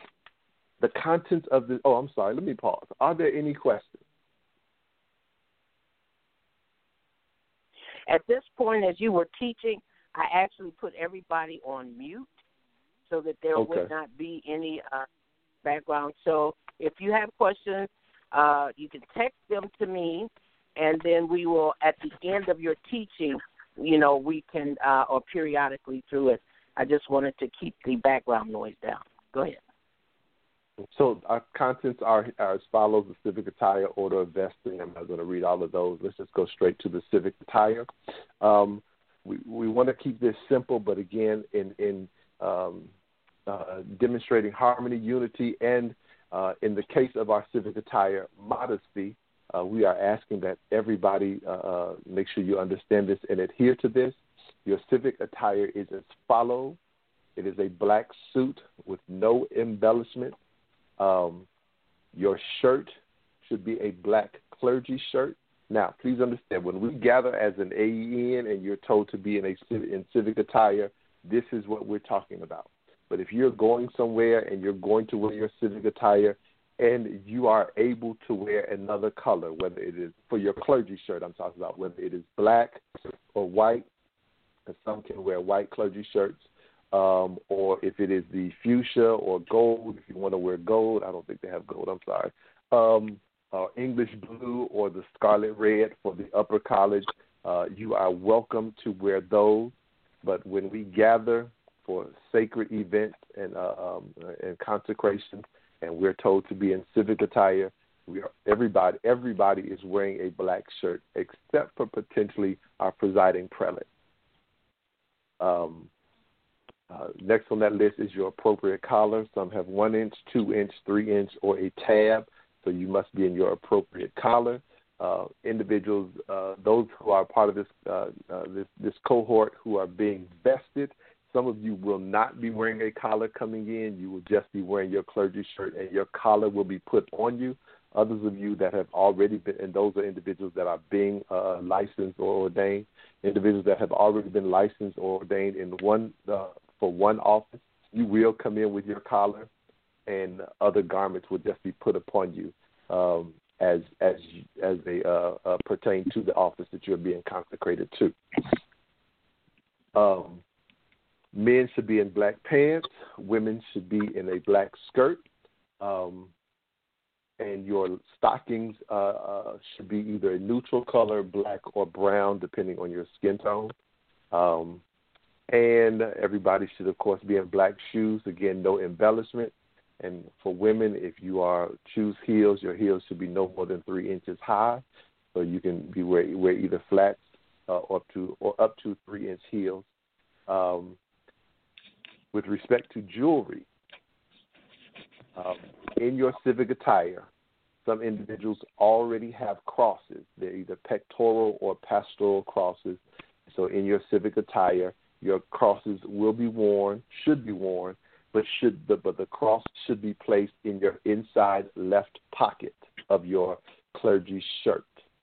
K: The contents of the oh, I'm sorry. Let me pause. Are there any questions?
B: At this point, as you were teaching, I actually put everybody on mute so that there
K: okay.
B: would not be any uh, background. So if you have questions, uh, you can text them to me, and then we will, at the end of your teaching, you know, we can, uh, or periodically through it. I just wanted to keep the background noise down. Go ahead.
K: So our contents are, are as follows: the civic attire, order of vesting. I'm not going to read all of those. Let's just go straight to the civic attire. Um, we we want to keep this simple, but again, in in um, uh, demonstrating harmony, unity, and uh, in the case of our civic attire, modesty, uh, we are asking that everybody uh, uh, make sure you understand this and adhere to this. Your civic attire is as follows. It is a black suit with no embellishment. Um, your shirt should be a black clergy shirt. Now, please understand, when we gather as an A E N and you're told to be in a in civic attire, this is what we're talking about. But if you're going somewhere and you're going to wear your civic attire and you are able to wear another color, whether it is for your clergy shirt, I'm talking about whether it is black or white, because some can wear white clergy shirts, um, or if it is the fuchsia or gold, if you want to wear gold, I don't think they have gold, I'm sorry, um, uh, English blue or the scarlet red for the upper college, uh, you are welcome to wear those. But when we gather for sacred events and uh, um, and consecration, and we're told to be in civic attire, we are everybody everybody is wearing a black shirt except for potentially our presiding prelate. Um, uh, next on that list is your appropriate collar. Some have one inch, two inch, three inch, or a tab. So you must be in your appropriate collar. Uh, individuals, uh, those who are part of this, uh, uh, this this cohort who are being vested, some of you will not be wearing a collar coming in. You will just be wearing your clergy shirt, and your collar will be put on you. Others of you that have already been, and those are individuals that are being uh, licensed or ordained, individuals that have already been licensed or ordained in one uh, for one office, you will come in with your collar, and other garments will just be put upon you um, as as as they uh, uh, pertain to the office that you're being consecrated to. Um, men should be in black pants. Women should be in a black skirt. Um, and your stockings uh, uh, should be either a neutral color, black or brown, depending on your skin tone. Um, and everybody should, of course, be in black shoes. Again, no embellishment. And for women, if you are choose heels, your heels should be no more than three inches high. So you can be wear, wear either flats uh, or up to or up to three inch heels. Um, with respect to jewelry, um, in your civic attire, some individuals already have crosses. They're either pectoral or pastoral crosses. So in your civic attire, your crosses will be worn, should be worn, but should the, but the cross should be placed in your inside left pocket of your clergy shirt.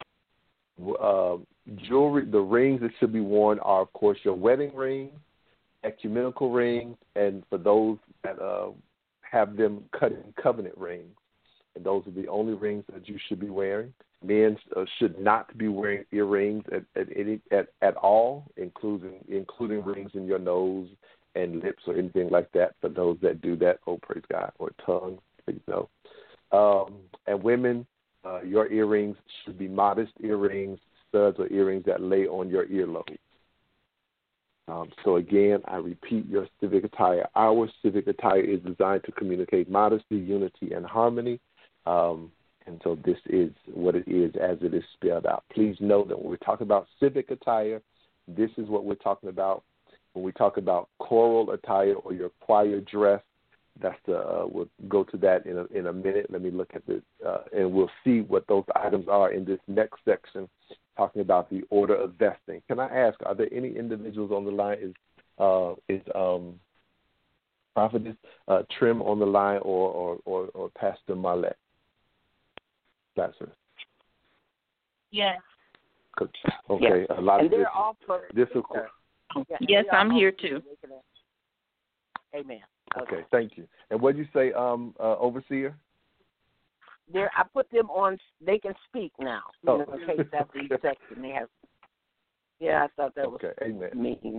K: Uh, jewelry, the rings that should be worn are, of course, your wedding ring, ecumenical rings, and for those that uh, have them cut in covenant rings. And those are the only rings that you should be wearing. Men uh, should not be wearing earrings at at, any, at at all, including including rings in your nose and lips or anything like that. For those that do that, oh praise God, or tongue, please no. Um, and women, uh, your earrings should be modest earrings, studs or earrings that lay on your earlobes. Um, so again, I repeat, your civic attire. Our civic attire is designed to communicate modesty, unity, and harmony. Um, and so this is what it is as it is spelled out. Please know that when we talk about civic attire, this is what we're talking about. When we talk about choral attire or your choir dress, that's the, uh, we'll go to that in a, in a minute. Let me look at this, uh, and we'll see what those items are in this next section, talking about the order of vesting. Can I ask, are there any individuals on the line? Is uh, is um, Prophetess uh, Trim on the line, or or, or, or Pastor Marlette? Lazarus.
B: Yes.
K: Okay,
B: yes.
K: a lot
B: and
K: of this.
B: They're all for,
H: Yes, yes I'm here too.
B: Amen.
K: Okay. okay, thank you. And what did you say, um, uh, Overseer?
B: There, I put them on. They can speak now. You
K: oh.
B: know, in case after each section they have. Yeah, I thought that
K: okay.
B: was
K: Amen.
B: mean.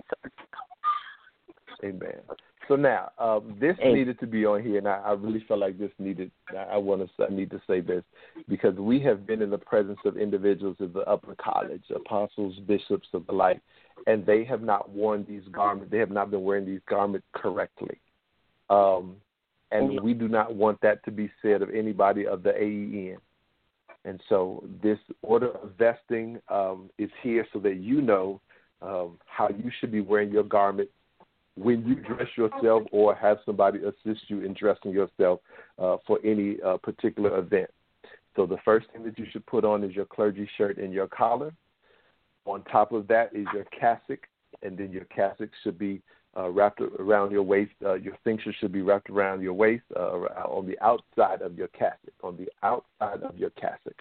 K: Amen. So now, um, this Amen. needed to be on here, and I, I really felt like this needed. I want to. I need to say this because we have been in the presence of individuals of the upper college, apostles, bishops of the like, and they have not worn these garments. They have not been wearing these garments correctly. Um, and we do not want that to be said of anybody of the A E N. And so this order of vesting um, is here so that you know um, how you should be wearing your garment when you dress yourself or have somebody assist you in dressing yourself uh, for any uh, particular event. So the first thing that you should put on is your clergy shirt and your collar. On top of that is your cassock, and then your cassock should be uh, wrapped around your waist. Uh, your cincture should be wrapped around your waist uh, on the outside of your cassock, on the outside of your cassock.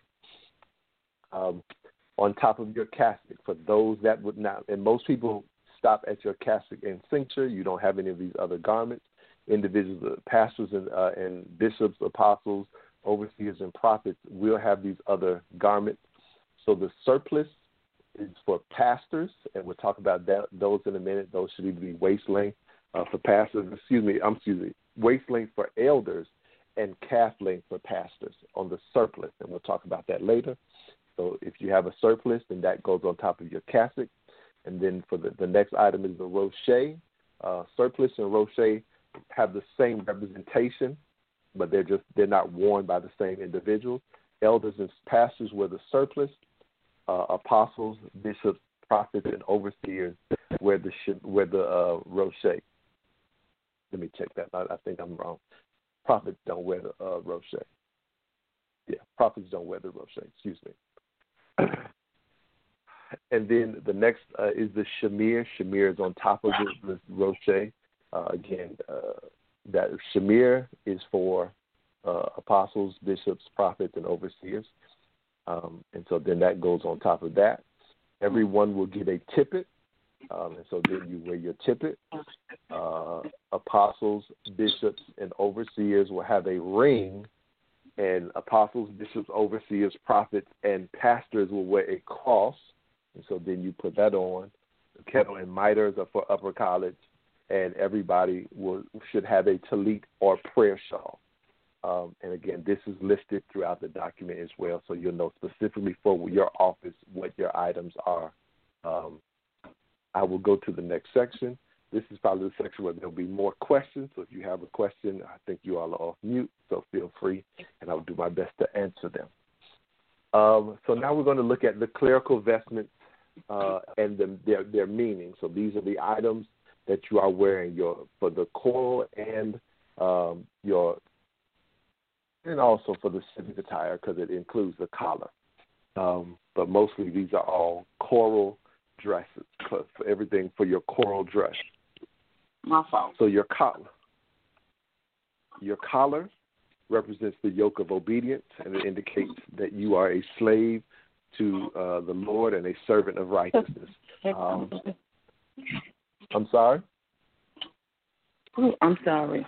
K: Um, on top of your cassock, for those that would not, and most people stop at your cassock and cincture. You don't have any of these other garments. Individuals, uh, pastors and, uh, and bishops, apostles, overseers, and prophets will have these other garments. So the surplice is for pastors, and we'll talk about that, those in a minute. Those should either be waist length uh, for pastors, excuse me, I'm excuse me, waist length for elders and calf length for pastors on the surplice, and we'll talk about that later. So if you have a surplice, then that goes on top of your cassock. And then for the, the next item is the rocher. Uh, surplice and rocher have the same representation, but they're just they're not worn by the same individuals. Elders and pastors wear the surplice. Uh, apostles, bishops, prophets, and overseers wear the wear the uh, rocher. Let me check that. I, I think I'm wrong. Prophets don't wear the uh, rocher. Yeah, prophets don't wear the rocher. Excuse me. And then the next uh, is the shamir. Shamir is on top of the, the rocher. Uh, again, uh, that shamir is for uh, apostles, bishops, prophets, and overseers. Um, and so then that goes on top of that. Everyone will get a tippet. Um, and so then you wear your tippet. Uh, apostles, bishops, and overseers will have a ring. And apostles, bishops, overseers, prophets, and pastors will wear a cross. And so then you put that on. The kettle and miters are for upper college, and everybody will should have a tallit or prayer shawl. Um, and again, this is listed throughout the document as well, so you'll know specifically for your office what your items are. Um, I will go to the next section. This is probably the section where there'll be more questions. So if you have a question, I think you all are off mute, so feel free, and I'll do my best to answer them. Um, so now we're going to look at the clerical vestments uh, and the, their, their meaning. So these are the items that you are wearing your for the choral and um, your and also for the civic attire because it includes the collar. Um, but mostly these are all choral dresses, for everything for your choral dress.
G: My fault.
K: So your collar, your collar represents the yoke of obedience, and it indicates that you are a slave to uh, the Lord and a servant of righteousness. Um, I'm sorry?
G: Oh, I'm sorry.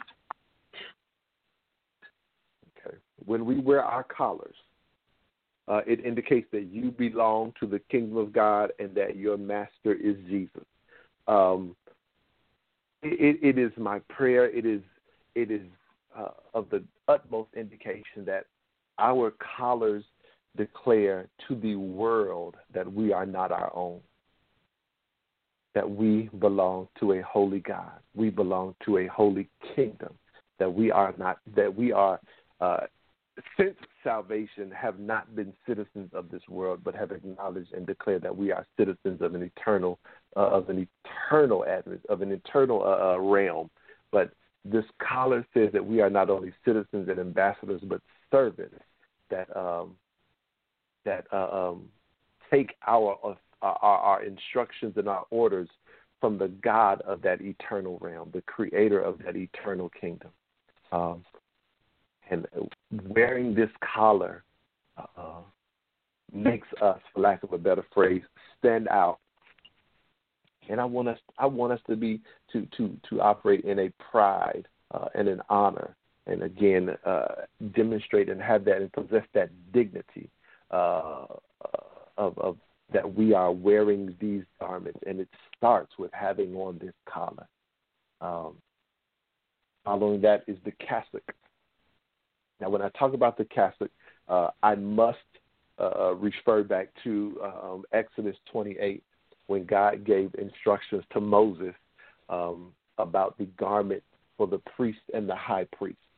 K: Okay. When we wear our collars, uh, it indicates that you belong to the kingdom of God and that your master is Jesus. Um, it, it is my prayer. It is it is uh, of the utmost indication that our collars declare to the world that we are not our own, that we belong to a holy God. We belong to a holy kingdom, that we are not, that we are, uh, since salvation, have not been citizens of this world, but have acknowledged and declared that we are citizens of an eternal, uh, of an eternal atmosphere, of an eternal uh, uh, realm. But this collar says that we are not only citizens and ambassadors, but servants that um, that uh, um, take our, uh, our our instructions and our orders from the God of that eternal realm, the creator of that eternal kingdom. Um, and wearing this collar uh, makes us, for lack of a better phrase, stand out. And I want us, I want us to be to to to operate in a pride uh, and an honor, and again uh, demonstrate and have that and possess that dignity uh, of, of that we are wearing these garments, and it starts with having on this collar. Um, following that is the cassock. Now, when I talk about the cassock, uh, I must uh, refer back to um, Exodus twenty-eight, when God gave instructions to Moses um, about the garment for the priest and the high priest.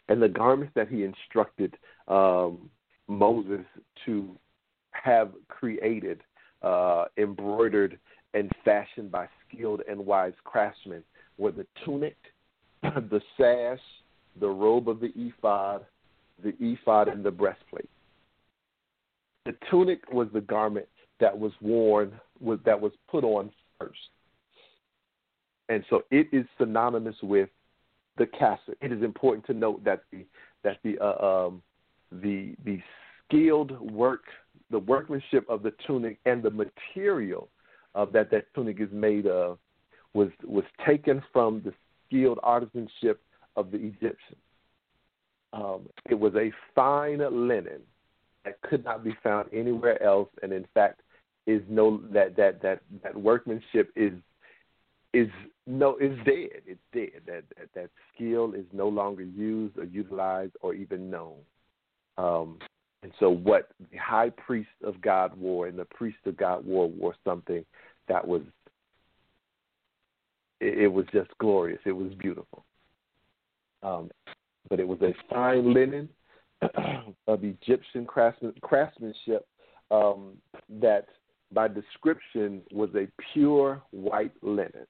K: And the garments that he instructed um, Moses to have created, uh, embroidered, and fashioned by skilled and wise craftsmen were the tunic, the sash, the robe of the ephod, the ephod, and the breastplate. The tunic was the garment that was worn, was, that was put on first. And so it is synonymous with the cassock. It is important to note that the that the uh, um, the the skilled work, the workmanship of the tunic, and the material of that that tunic is made of was was taken from the skilled artisanship of the Egyptians. Um, it was a fine linen that could not be found anywhere else, and in fact, is no that that that, that workmanship is is no is dead. It's dead. That, that that skill is no longer used or utilized or even known. Um, and so, what the high priest of God wore and the priest of God wore wore something that was it, it was just glorious. It was beautiful. Um, but it was a fine linen of Egyptian craftsman, craftsmanship um, that, by description, was a pure white linen.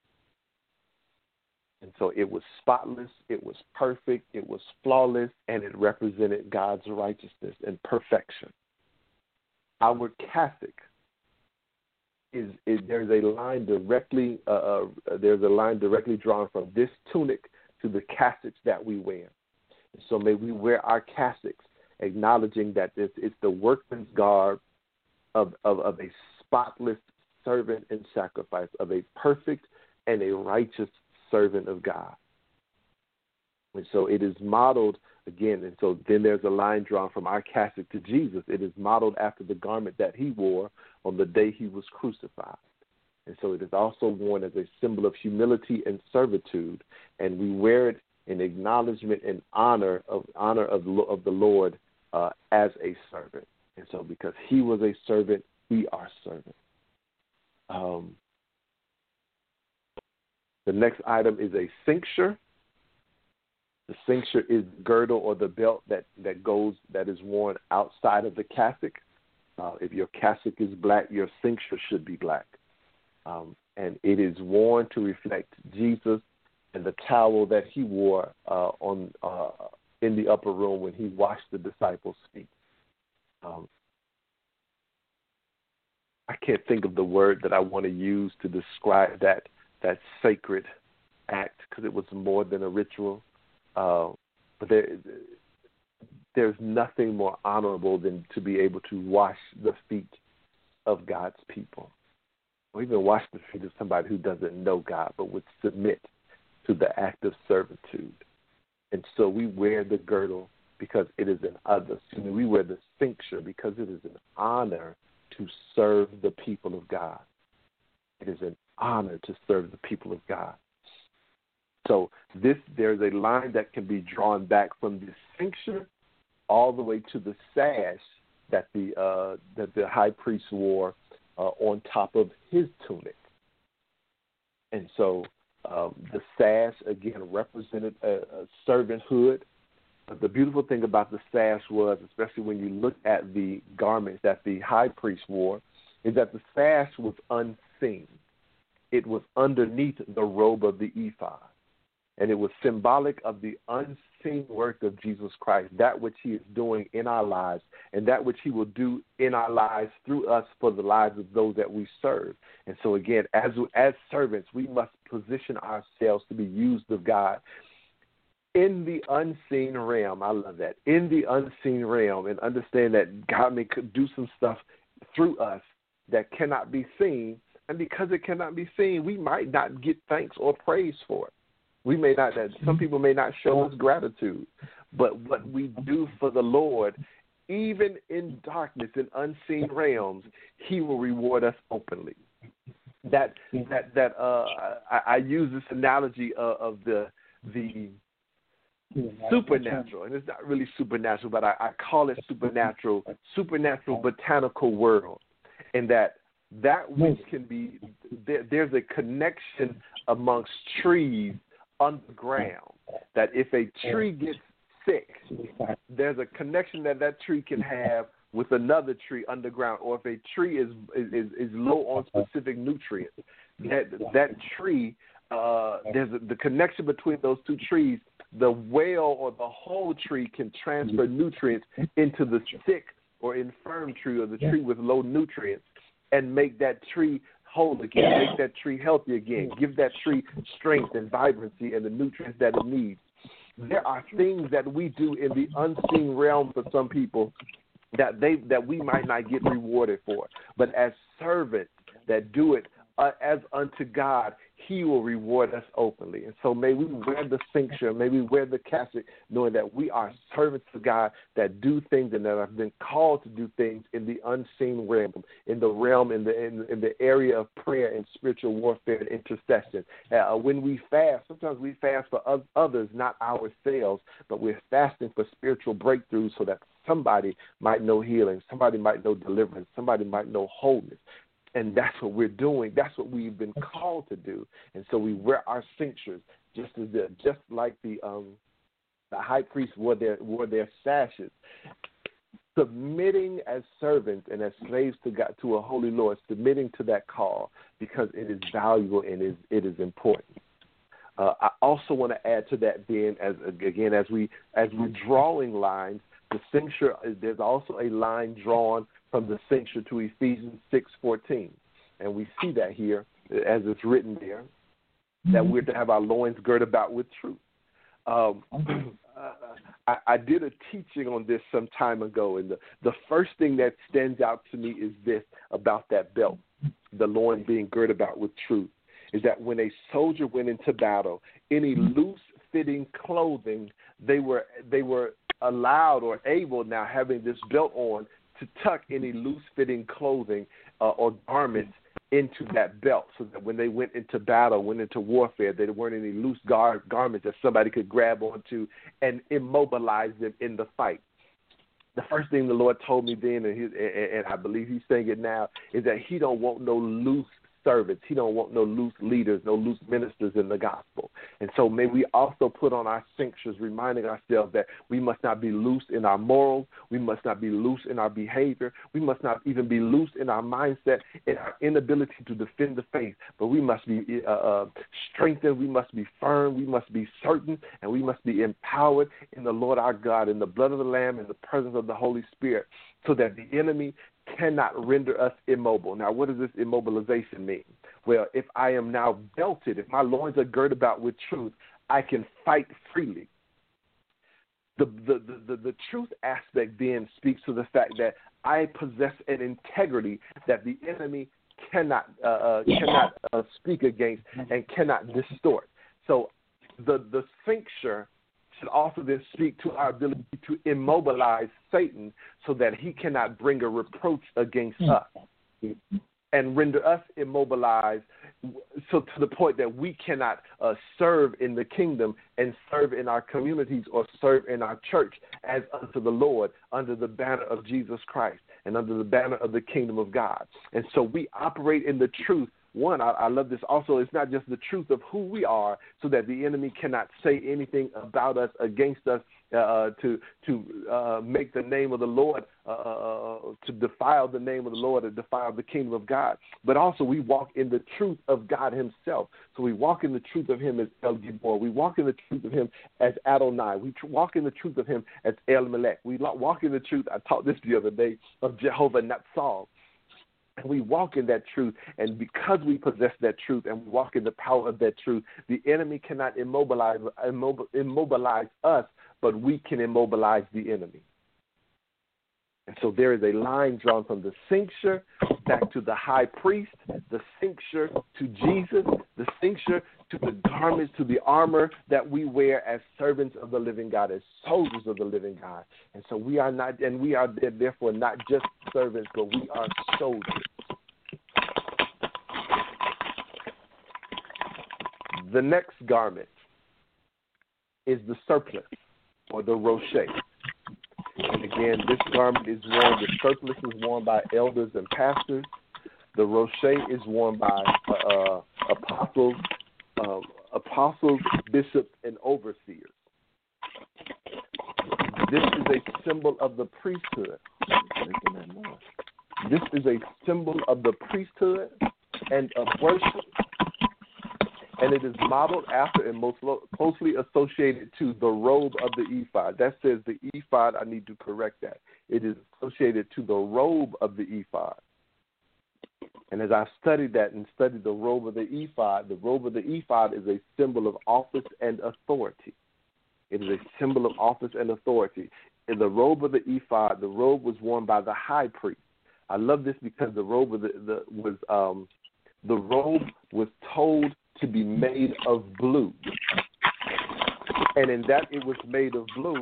K: And so it was spotless, it was perfect, it was flawless, and it represented God's righteousness and perfection. Our cassock is, is there's a line directly uh, uh, there's a line directly drawn from this tunic to the cassocks that we wear. And so may we wear our cassocks, acknowledging that this is the workman's garb of, of, of a spotless servant and sacrifice, of a perfect and a righteous servant of God. And so it is modeled, again, and so then there's a line drawn from our cassock to Jesus. It is modeled after the garment that he wore on the day he was crucified. And so it is also worn as a symbol of humility and servitude, and we wear it in acknowledgement and honor of honor of, of the Lord uh, as a servant. And so because he was a servant, we are servants. Um, the next item is a cincture. The cincture is the girdle or the belt that, that goes that is worn outside of the cassock. Uh, if your cassock is black, your cincture should be black. Um, and it is worn to reflect Jesus and the towel that he wore uh, on uh, in the upper room when he washed the disciples' feet. Um, I can't think of the word that I want to use to describe that that sacred act, because it was more than a ritual. Uh, but there, there's nothing more honorable than to be able to wash the feet of God's people, or even wash the feet of somebody who doesn't know God but would submit to the act of servitude. And so we wear the girdle because it is an other. Excuse me, we wear the cincture because it is an honor to serve the people of God. It is an honor to serve the people of God. So this there's a line that can be drawn back from the cincture all the way to the sash that the uh, that the high priest wore uh, on top of his tunic. And so um, the sash, again, represented a, a servanthood. But the beautiful thing about the sash was, especially when you look at the garments that the high priest wore, is that the sash was unseen. It was underneath the robe of the ephod. And it was symbolic of the unseen work of Jesus Christ, that which he is doing in our lives and that which he will do in our lives through us for the lives of those that we serve. And so, again, as as servants, we must position ourselves to be used of God in the unseen realm. I love that. In the unseen realm, and understand that God may do some stuff through us that cannot be seen. And because it cannot be seen, we might not get thanks or praise for it. We may not, some people may not show us gratitude, but what we do for the Lord, even in darkness and unseen realms, he will reward us openly. That that that uh, I, I use this analogy of, of the the supernatural, and it's not really supernatural, but I, I call it supernatural, supernatural botanical world, and that that which can be there, there's a connection amongst trees underground, that if a tree gets sick, there's a connection that that tree can have with another tree underground, or if a tree is is, is low on specific nutrients, that that tree, uh, there's a, the connection between those two trees, the well or the whole tree can transfer nutrients into the sick or infirm tree or the tree with low nutrients and make that tree whole again, make that tree healthy again, give that tree strength and vibrancy and the nutrients that it needs. There are things that we do in the unseen realm for some people that they that we might not get rewarded for. But as servants that do it uh, as unto God, He will reward us openly. And so may we wear the cincture, may we wear the cassock, knowing that we are servants of God that do things and that have been called to do things in the unseen realm, in the realm, in the in, in the area of prayer and spiritual warfare and intercession. Uh, when we fast, sometimes we fast for others, not ourselves, but we're fasting for spiritual breakthroughs so that somebody might know healing, somebody might know deliverance, somebody might know wholeness. And that's what we're doing. That's what we've been called to do. And so we wear our cinctures, just as the, just like the um, the high priest wore their wore their sashes. Submitting as servants and as slaves to God, to a holy Lord, submitting to that call because it is valuable and it is, it is important. Uh, I also want to add to that, then, as again as we as we're drawing lines, the cincture, there's also a line drawn from the cincture to Ephesians six fourteen. And we see that here, as it's written there, that we're to have our loins girt about with truth. Um, uh, I, I did a teaching on this some time ago, and the, the first thing that stands out to me is this about that belt, the loin being girt about with truth, is that when a soldier went into battle, any loose-fitting clothing, they were they were allowed or able, now having this belt on, to tuck any loose-fitting clothing uh, or garments into that belt so that when they went into battle, went into warfare, there weren't any loose gar- garments that somebody could grab onto and immobilize them in the fight. The first thing the Lord told me then, and, he, and, and I believe He's saying it now, is that He don't want no loose servants. He don't want no loose leaders, no loose ministers in the gospel. And so may we also put on our cinctures, reminding ourselves that we must not be loose in our morals. We must not be loose in our behavior. We must not even be loose in our mindset, in our inability to defend the faith. But we must be uh, uh, strengthened. We must be firm. We must be certain. And we must be empowered in the Lord our God, in the blood of the Lamb, in the presence of the Holy Spirit, so that the enemy cannot render us immobile. Now, what does this immobilization mean? Well, if I am now belted, if my loins are girt about with truth, I can fight freely. The, the, the, the, the truth aspect then speaks to the fact that I possess an integrity that the enemy cannot uh, uh, cannot uh, speak against and cannot distort. So the, the cincture should also then speak to our ability to immobilize Satan so that he cannot bring a reproach against us and render us immobilized so to the point that we cannot uh, serve in the kingdom and serve in our communities or serve in our church as unto the Lord under the banner of Jesus Christ and under the banner of the kingdom of God. And so we operate in the truth. One, I, I love this also, it's not just the truth of who we are so that the enemy cannot say anything about us, against us, uh, to to uh, make the name of the Lord, uh, to defile the name of the Lord and defile the kingdom of God. But also we walk in the truth of God Himself. So we walk in the truth of Him as El Gibor. We walk in the truth of Him as Adonai. We tr- walk in the truth of Him as El Melech. We walk in the truth, I taught this the other day, of Jehovah Natsal. And we walk in that truth, and because we possess that truth and we walk in the power of that truth, the enemy cannot immobilize, immob- immobilize us, but we can immobilize the enemy. And so there is a line drawn from the cincture back to the high priest, the cincture to Jesus, the cincture to the garments, to the armor that we wear as servants of the living God, as soldiers of the living God. And so we are not, and we are therefore not just servants, but we are soldiers. The next garment is the surplice, or the rocher. And again, this garment is worn, the surplice is worn by elders and pastors. The rocher is worn by uh, apostles, um, apostles, bishops, and overseers. symbol of the priesthood. This is a symbol of the priesthood and of worship, and it is modeled after and most lo- closely associated to the robe of the ephod. That says the ephod. I need to correct that. It is associated to the robe of the ephod. And as I studied that and studied the robe of the ephod, the robe of the ephod is a symbol of office and authority. It is a symbol of office and authority. In the robe of the ephod, the robe was worn by the high priest. I love this because the robe of the, the was um, the robe was told to be made of blue, and in that it was made of blue.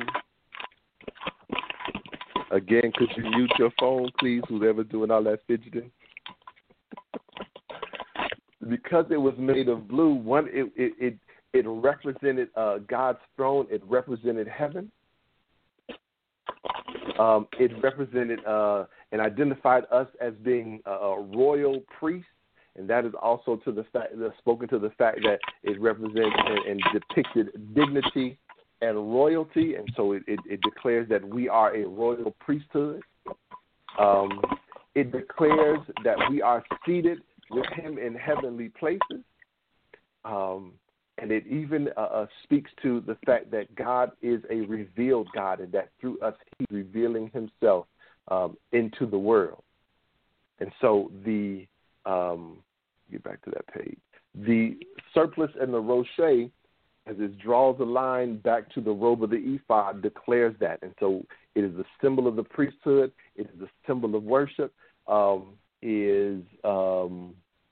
K: Again, could you mute your phone, please? Whoever's doing all that fidgeting. Because it was made of blue, one it it it, it represented uh, God's throne. It represented heaven. Um, it represented uh, and identified us as being a, a royal priest, and that is also to the fact that spoken to the fact that it represents and, and depicted dignity and royalty, and so it, it, it declares that we are a royal priesthood. Um, it declares that we are seated with Him in heavenly places. Um, And it even uh, uh, speaks to the fact that God is a revealed God, and that through us He's revealing Himself um, into the world. And so the um, get back to that page. The surplice and the rocher, as it draws a line back to the robe of the ephod, declares that. And so it is the symbol of the priesthood. It is the symbol of worship. Um, is um,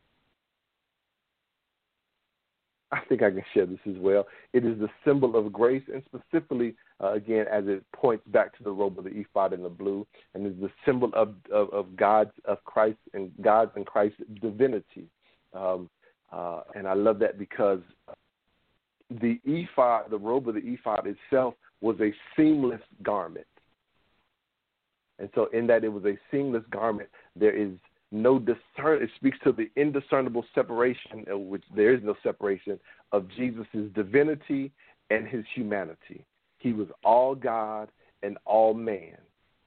K: I think I can share this as well. It is the symbol of grace, and specifically, uh, again, as it points back to the robe of the ephod in the blue, and is the symbol of, of, of God's, of Christ, and God's and Christ's divinity. Um, uh, and I love that because the ephod, the robe of the ephod itself, was a seamless garment. And so in that it was a seamless garment, there is no discern. It speaks to the indiscernible separation, which there is no separation, of Jesus' divinity and His humanity. He was all God and all man.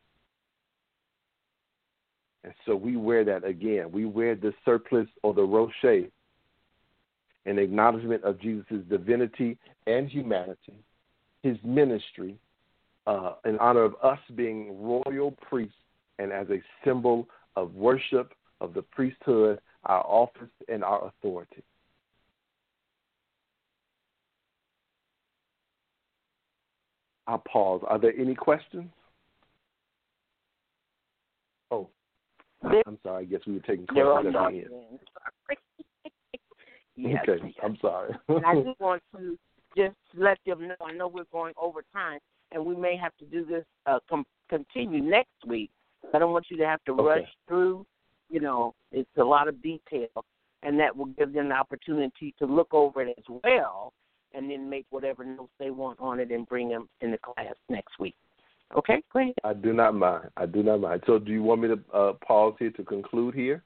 K: And so we wear that again. We wear the surplice or the rocher in acknowledgement of Jesus' divinity and humanity, His ministry, uh, in honor of us being royal priests, and as a symbol of worship, of the priesthood, our office, and our authority. I'll pause. Are there any questions? Oh, I'm sorry. I guess we were taking questions at the end.
B: Yes,
K: okay,
B: yes.
K: I'm sorry.
B: And I just want to just let them know, I know we're going over time, and we may have to do this, uh, com- continue next week. I don't want you to have to
K: okay.
B: rush through. You know, it's a lot of detail, and that will give them the opportunity to look over it as well and then make whatever notes they want on it and bring them in the class next week. Okay, go ahead.
K: I do not mind. I do not mind. So do you want me to uh, pause here to conclude here?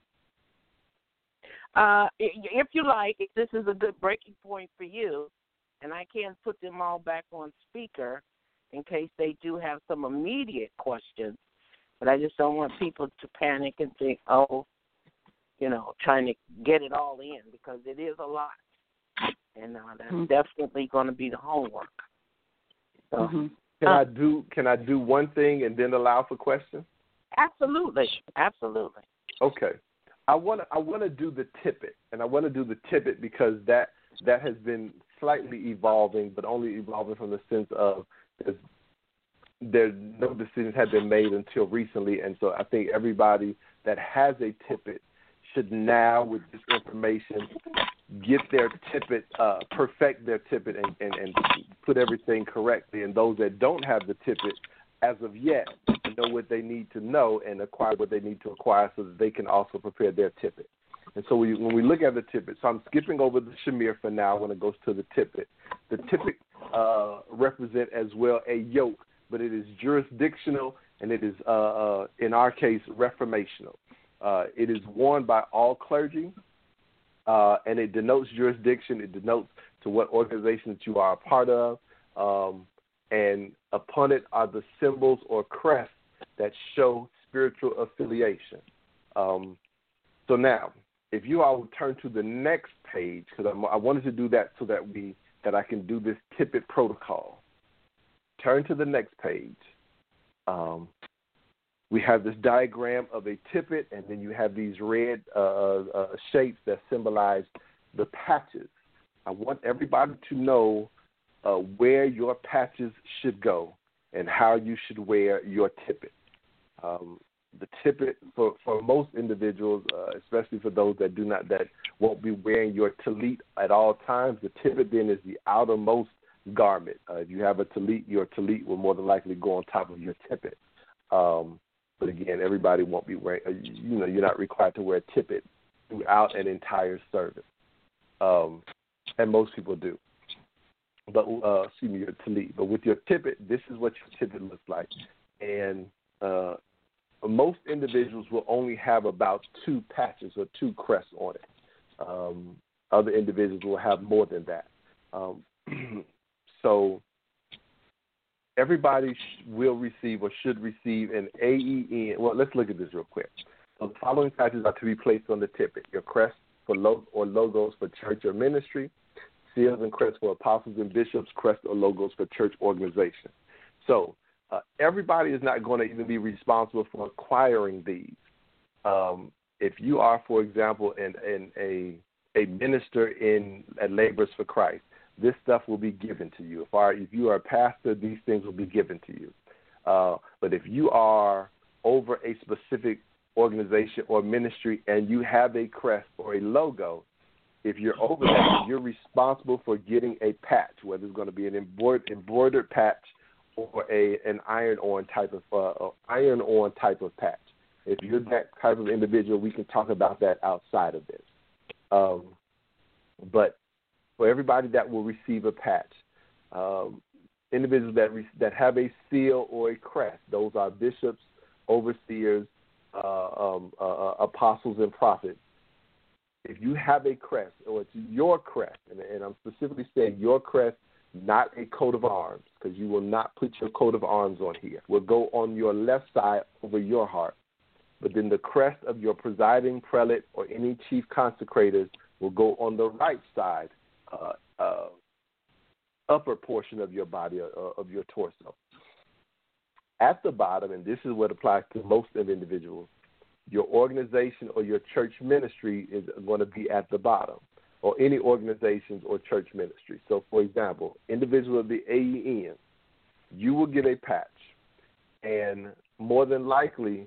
B: Uh, if you like, if this is a good breaking point for you, and I can put them all back on speaker in case they do have some immediate questions. But I just don't want people to panic and think, oh, you know, trying to get it all in, because it is a lot. And uh, that's mm-hmm. definitely going to be the homework. So,
K: mm-hmm. Can uh, I do Can I do one thing and then allow for questions?
B: Absolutely, absolutely.
K: Okay, I want to I want to do the tippet, and I want to do the tippet because that that has been slightly evolving, but only evolving from the sense of there no decisions have been made until recently, and so I think everybody that has a tippet should now, with this information, get their tippet, uh, perfect their tippet, and, and, and put everything correctly. And those that don't have the tippet as of yet know what they need to know and acquire what they need to acquire so that they can also prepare their tippet. And so we, when we look at the tippet, so I'm skipping over the shamir for now when it goes to the tippet. The tippet uh, represent as well a yoke, but it is jurisdictional, and it is, uh, uh, in our case, reformational. Uh, it is worn by all clergy, uh, and it denotes jurisdiction. It denotes to what organization that you are a part of, um, and upon it are the symbols or crests that show spiritual affiliation. Um, so now, if you all would turn to the next page, because I wanted to do that so that we that I can do this tippet protocol. Turn to the next page. Um, we have this diagram of a tippet, and then you have these red uh, uh, shapes that symbolize the patches. I want everybody to know uh, where your patches should go and how you should wear your tippet. Um, the tippet, for, for most individuals, uh, especially for those that do not, that won't be wearing your tallit at all times, the tippet then is the outermost garment. Uh, if you have a tallit, your tallit will more than likely go on top of your tippet. Um, but again, everybody won't be wearing, uh, you know, you're not required to wear a tippet throughout an entire service. Um, and most people do. But, uh, excuse me, your tallit. But with your tippet, this is what your tippet looks like. And uh, most individuals will only have about two patches or two crests on it. Um, other individuals will have more than that. Um, so everybody sh- will receive or should receive an A E N. Well, let's look at this real quick. So the following patches are to be placed on the tippet: your crest for lo- or logos for church or ministry, seals and crests for apostles and bishops, crests or logos for church organization. So uh, everybody is not going to even be responsible for acquiring these. Um, if you are, for example, in, in a a minister in at Laborers for Christ, this stuff will be given to you. If, our, if you are a pastor, these things will be given to you. Uh, but if you are over a specific organization or ministry and you have a crest or a logo, if you're over that, you're responsible for getting a patch, whether it's going to be an embroidered, embroidered patch or a an iron-on type of uh, iron-on type of patch. If you're that type of individual, we can talk about that outside of this. Um, but for everybody that will receive a patch, um, individuals that re- that have a seal or a crest, those are bishops, overseers, uh, um, uh, apostles, and prophets. If you have a crest, or it's your crest, and, and I'm specifically saying your crest, not a coat of arms, because you will not put your coat of arms on here. Will go on your left side over your heart. But then the crest of your presiding prelate or any chief consecrators will go on the right side, uh, uh, upper portion of your body, uh, of your torso. At the bottom, and this is what applies to most of individuals, your organization or your church ministry is going to be at the bottom, or any organizations or church ministry. So, for example, individual of the A E N, you will get a patch, and more than likely,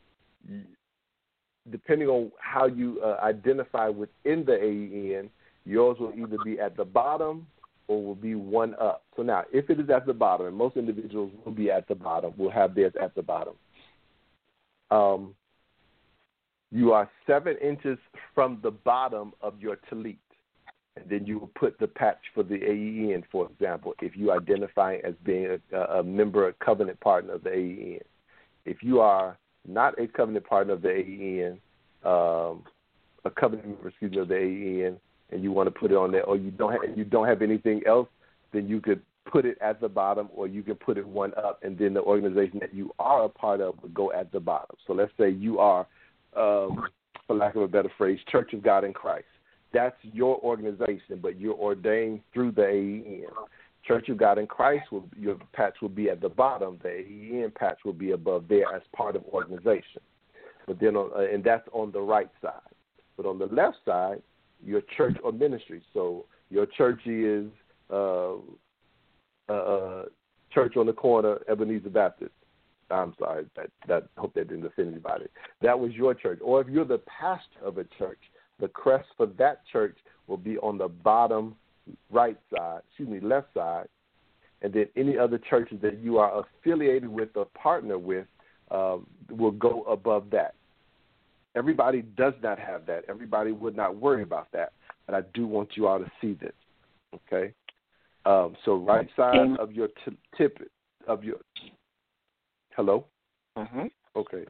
K: depending on how you uh, identify within the A E N, yours will either be at the bottom or will be one up. So now, if it is at the bottom, and most individuals will be at the bottom, will have theirs at the bottom, um, you are seven inches from the bottom of your tallit, and then you will put the patch for the A E N, for example, if you identify as being a, a member, a covenant partner of the A E N. If you are not a covenant partner of the A E N, um, a covenant member, excuse me, of the A E N, and you want to put it on there, or you don't have, you don't have anything else, then you could put it at the bottom, or you can put it one up, and then the organization that you are a part of would go at the bottom. So let's say you are, um, for lack of a better phrase, Church of God in Christ. That's your organization, but you're ordained through the A E N. Church of God in Christ, will, your patch will be at the bottom. The A E N patch will be above there as part of organization. But then, on, uh, and that's on the right side. But on the left side, your church or ministry. So your church is uh, uh, church on the corner, Ebenezer Baptist. I'm sorry, that, that I hope that didn't offend anybody. That was your church. Or if you're the pastor of a church, the crest for that church will be on the bottom right side, excuse me, left side, and then any other churches that you are affiliated with or partner with um, will go above that. Everybody does not have that. Everybody would not worry about that, but I do want you all to see this, okay? Um, so right side of your t- tip of your hello,
B: mm-hmm.
K: okay.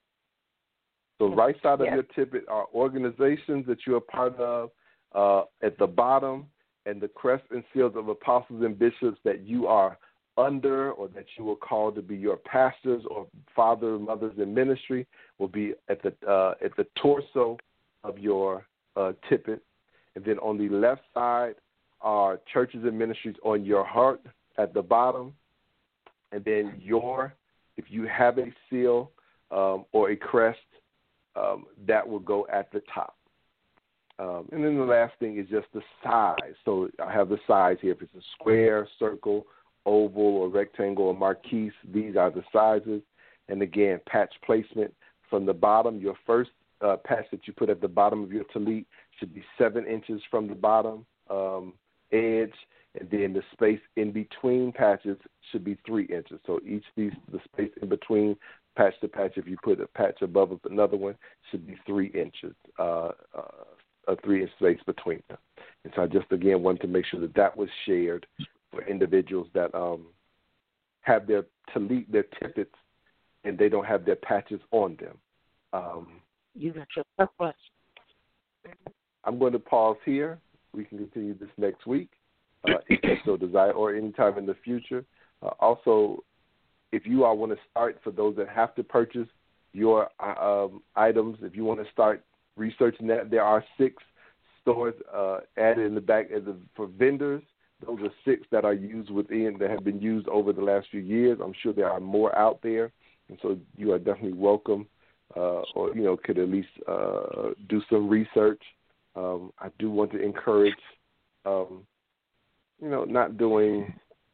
K: So right side of yes. your tippet are organizations that you're a part of. Uh, at the bottom, and the crest and seals of apostles and bishops that you are under or that you were called to be your pastors or father and mothers in ministry will be at the uh, at the torso of your uh, tippet. And then on the left side are churches and ministries on your heart at the bottom. And then your, if you have a seal um, or a crest, um, that will go at the top. Um, and then the last thing is just the size. So I have the size here. If it's a square, circle, oval, or rectangle, or marquise, these are the sizes. And again, patch placement from the bottom. Your first uh, patch that you put at the bottom of your tallit should be seven inches from the bottom um, edge, and then the space in between patches should be three inches. So each of these, the space in between patch to patch, if you put a patch above another one, should be three inches, uh, uh, a three-inch space between them. And so I just, again, wanted to make sure that that was shared for individuals that um, have their tallit, their tippets, and they don't have their patches on them. Um,
B: you got your first question.
K: I'm going to pause here. We can continue this next week, uh, if you so desire, or anytime in the future. Uh, also, if you all want to start, for those that have to purchase your uh, um, items, if you want to start researching that, there are six stores uh, added in the back as a, for vendors. Those are six that are used within, that have been used over the last few years. I'm sure there are more out there, and so you are definitely welcome, uh, or, you know, could at least uh, do some research. Um, I do want to encourage, um, you know, not doing,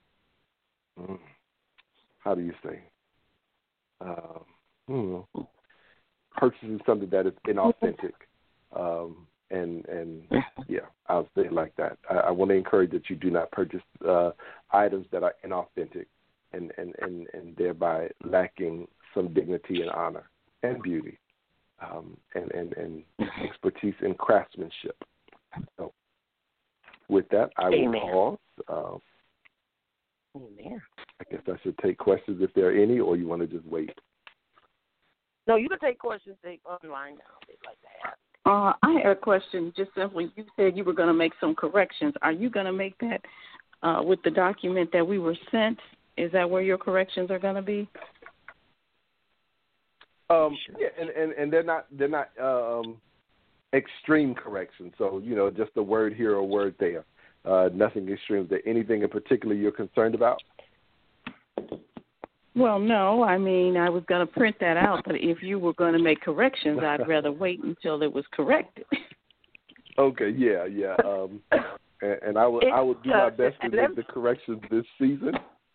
K: how do you say, um, you know, purchasing something that is inauthentic. Um, and, and yeah, I'll say it like that. I, I want to encourage that you do not purchase uh, items that are inauthentic and, and, and, and thereby lacking some dignity and honor and beauty. Um, and, and, and expertise in craftsmanship. So, with that, I will
B: Amen.
K: pause. Um,
B: Amen.
K: I guess I should take questions if there are any, or you want to just wait?
B: No, you can take questions take online now. They'd like to ask.
H: Uh, I had a question. Just simply, you said you were going to make some corrections. Are you going to make that uh, with the document that we were sent? Is that where your corrections are going to be?
K: Um, yeah, and, and, and they're not they're not um, extreme corrections. So, you know, just a word here or a word there. Uh, nothing extreme. Is there anything in particular you're concerned about?
H: Well, no. I mean, I was going to print that out, but if you were going to make corrections, I'd rather wait until it was corrected.
K: Okay. Yeah. Yeah. Um, and, and I would I would do my best to make the corrections this season.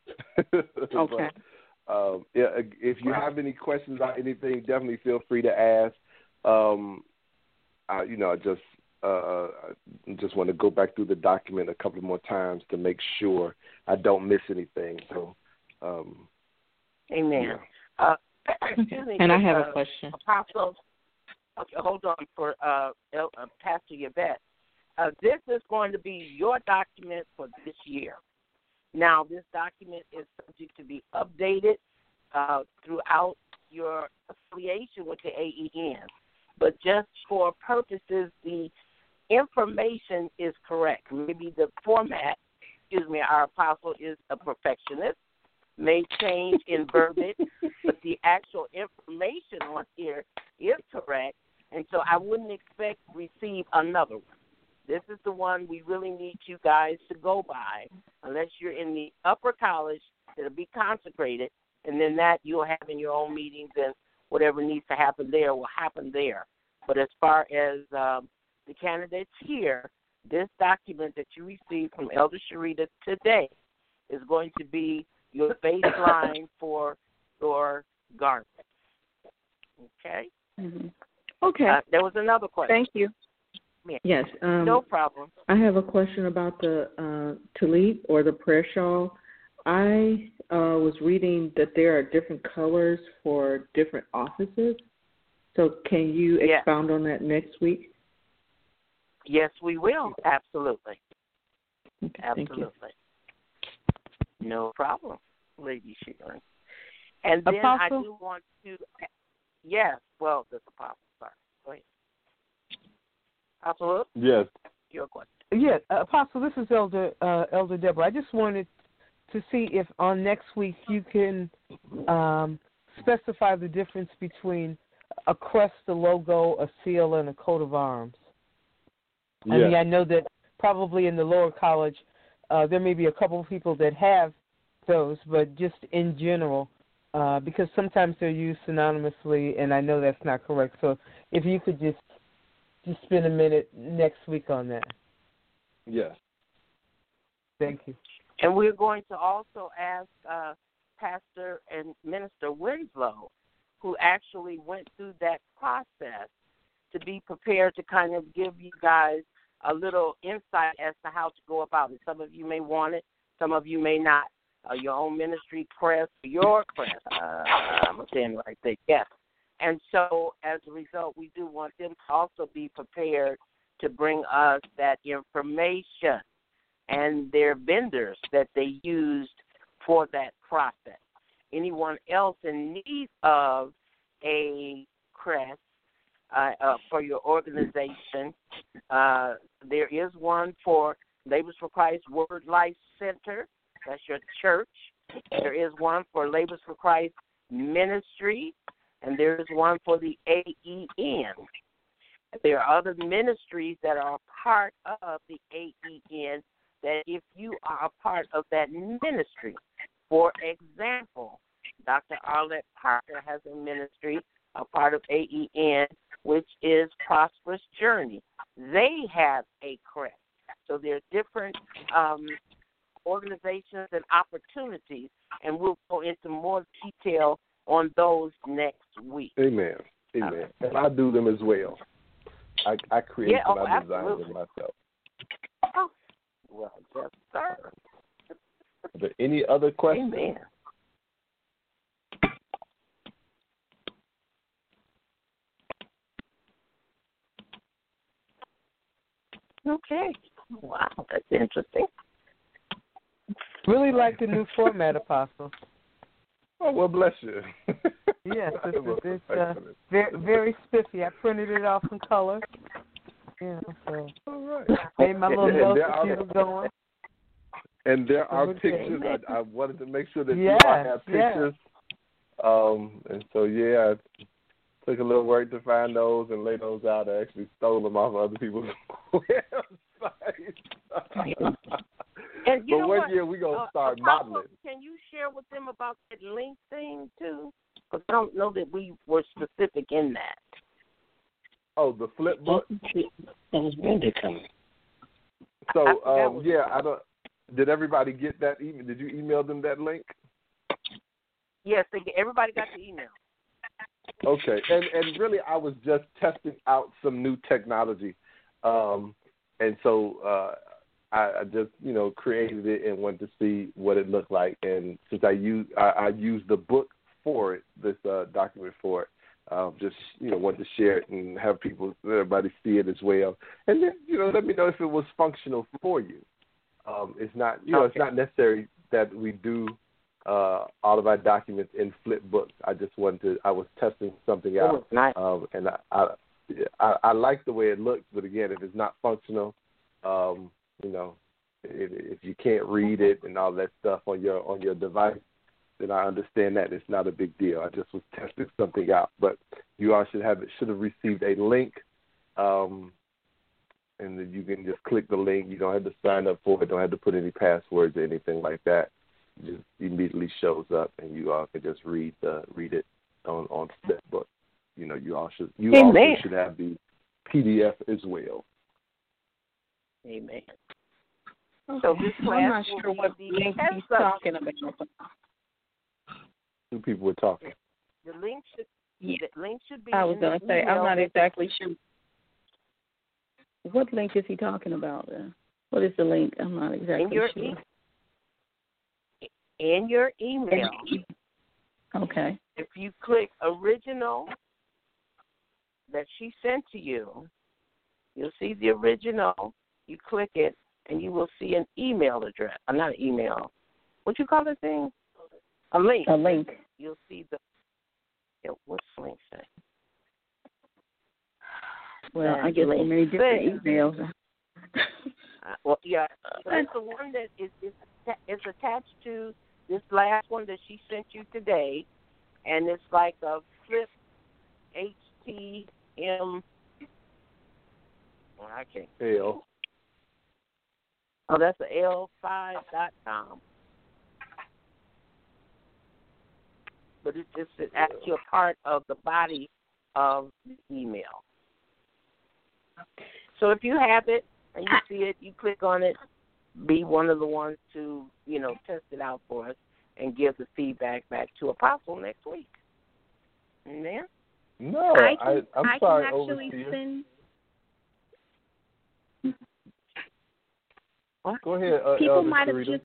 H: Okay.
K: But, Um, yeah, if you have any questions about anything, definitely feel free to ask. Um, I, you know, I just uh, I just want to go back through the document a couple more times to make sure I don't miss anything. So, um,
B: Amen.
K: Yeah.
B: Uh, excuse me,
L: and I have
B: uh,
L: a question.
B: Apostle, okay, hold on for uh, El, uh, Pastor Yvette. Uh, this is going to be your document for this year. Now, this document is subject to be updated uh, throughout your affiliation with the A E N. But just for purposes, the information is correct. Maybe the format, excuse me, our apostle is a perfectionist, may change in verbiage, but the actual information on here is correct. And so I wouldn't expect to receive another one. This is the one we really need you guys to go by, unless you're in the upper college that'll be consecrated, and then that you'll have in your own meetings, and whatever needs to happen there will happen there. But as far as um, the candidates here, this document that you received from Elder Sharita today is going to be your baseline for your garment. Okay?
H: Mm-hmm. Okay.
B: Uh, there was another question.
H: Thank you.
L: Yes. Um,
B: no problem.
L: I have a question about the uh, tallit or the prayer shawl. I uh, was reading that there are different colors for different offices. So can you
B: yes.
L: expound on that next week?
B: Yes, we will. Absolutely.
L: Okay,
B: Absolutely.
L: Thank
B: you. No problem, Lady Sharon. And then
F: Apostle?
B: I do want to, yes, well, this apostle, sorry. Go ahead. Apostle,
K: yes.
B: Your question.
F: Yeah, uh, Apostle, this is Elder uh, Elder Deborah. I just wanted to see if on next week you can um, specify the difference between a crest, a logo, a seal, and a coat of arms.
K: Yes.
F: I mean, I know that probably in the lower college uh, there may be a couple of people that have those, but just in general, uh, because sometimes they're used synonymously, and I know that's not correct. So if you could just just spend a minute next week on that.
K: Yes.
F: Thank you.
B: And we're going to also ask uh, Pastor and Minister Winslow, who actually went through that process, to be prepared to kind of give you guys a little insight as to how to go about it. Some of you may want it, some of you may not. Uh, your own ministry crest, your crest. Uh, I'm saying right there, yes. And so as a result, we do want them to also be prepared to bring us that information and their vendors that they used for that process. Anyone else in need of a crest uh, uh, for your organization, uh, there is one for Labors for Christ Word Life Center. That's your church. There is one for Labors for Christ Ministry, and there is one for the A E N. There are other ministries that are a part of the A E N that if you are a part of that ministry, for example, Doctor Arlette Parker has a ministry, a part of A E N, which is Prosperous Journey. They have a crest. So there are different um, organizations and opportunities, and we'll go into more detail on those next week.
K: Amen. Amen. Uh, and I do them as well. I, I create
B: yeah,
K: them,
B: oh,
K: I design
B: absolutely.
K: them myself.
B: Oh, well, yes, sir.
K: Are there any other questions?
B: Amen. Okay. Wow, that's interesting.
F: Really like the new format, Apostle.
K: Oh, well, bless you.
F: Yes, it's, it's uh, very, very spiffy. I printed it off in color. Yeah, so
K: all right.
F: Made my little notes as you
K: are,
F: were going.
K: And there are
F: Okay.
K: pictures. I, I wanted to make sure that
F: Yes,
K: you all have pictures.
F: yes.
K: Um, and so, yeah, I took a little work to find those and lay those out. I actually stole them off other people's websites.
B: And you
K: but
B: know
K: one
B: what?
K: year we're going to
B: uh,
K: start
B: Apostle,
K: modeling.
B: Can you share with them about that link thing, too? Because I don't know that we were specific in that.
K: Oh, the flip book?
B: That was Brenda coming.
K: So,
B: I
K: um, yeah, I don't. Did everybody get that email? Did you email them that link?
B: Yes, they, everybody got the email.
K: Okay, and and really, I was just testing out some new technology, um, and so uh, I, I just you know created it and wanted to see what it looked like. And since I use I, I used the book for it, this uh, document for it, um, just you know wanted to share it and have people, everybody see it as well. And then you know let me know if it was functional for you. Um, it's not you know
B: okay.
K: it's not necessary that we do. Uh, all of our documents in flip books. I just wanted to. I was testing something out,
B: nice.
K: um, and I, I, I, I like the way it looks. But again, if it's not functional, um, you know, if, if you can't read it and all that stuff on your on your device, then I understand that it's not a big deal. I just was testing something out. But you all should have it. Should have received a link, um, and then you can just click the link. You don't have to sign up for it. Don't have to put any passwords or anything like that. Just immediately shows up, and you all can just read the read it on on Flipbook. You know, you all should you
B: Amen.
K: also should have the P D F as well.
B: Amen.
H: Okay.
B: So this class
H: I'm not sure what link he's talking about.
K: Two people were talking.
B: The link should
H: yeah.
B: the link should be.
H: I was
B: going to
H: say I'm not exactly sure. What link is he talking about? Uh, what is the link? I'm not exactly
B: in your
H: sure.
B: E- in your email.
H: Okay.
B: If you click original that she sent to you, you'll see the original. You click it, and you will see an email address. Uh, not an email. What you call the thing? A link.
H: A link.
B: You'll see the. Yeah, what's the link say?
H: Well,
B: that
H: I guess there are many different emails.
B: uh, well, yeah, that's the one that is, is it's attached to this last one that she sent you today, and it's like a flip H T M. Well, I can't.
K: L.
B: Oh, that's a L five dot com. But it's just it's actually a part of the body of the email. So if you have it and you see it, you click on it, be one of the ones to, you know, test it out for us and give the feedback back to Apostle next week. Amen?
K: No,
C: I, can,
K: I, I'm
C: I
K: sorry,
C: can actually
K: Overseer.
C: send.
K: Go ahead, uh,
C: People
K: Elder
C: might have
K: Sharita.
C: just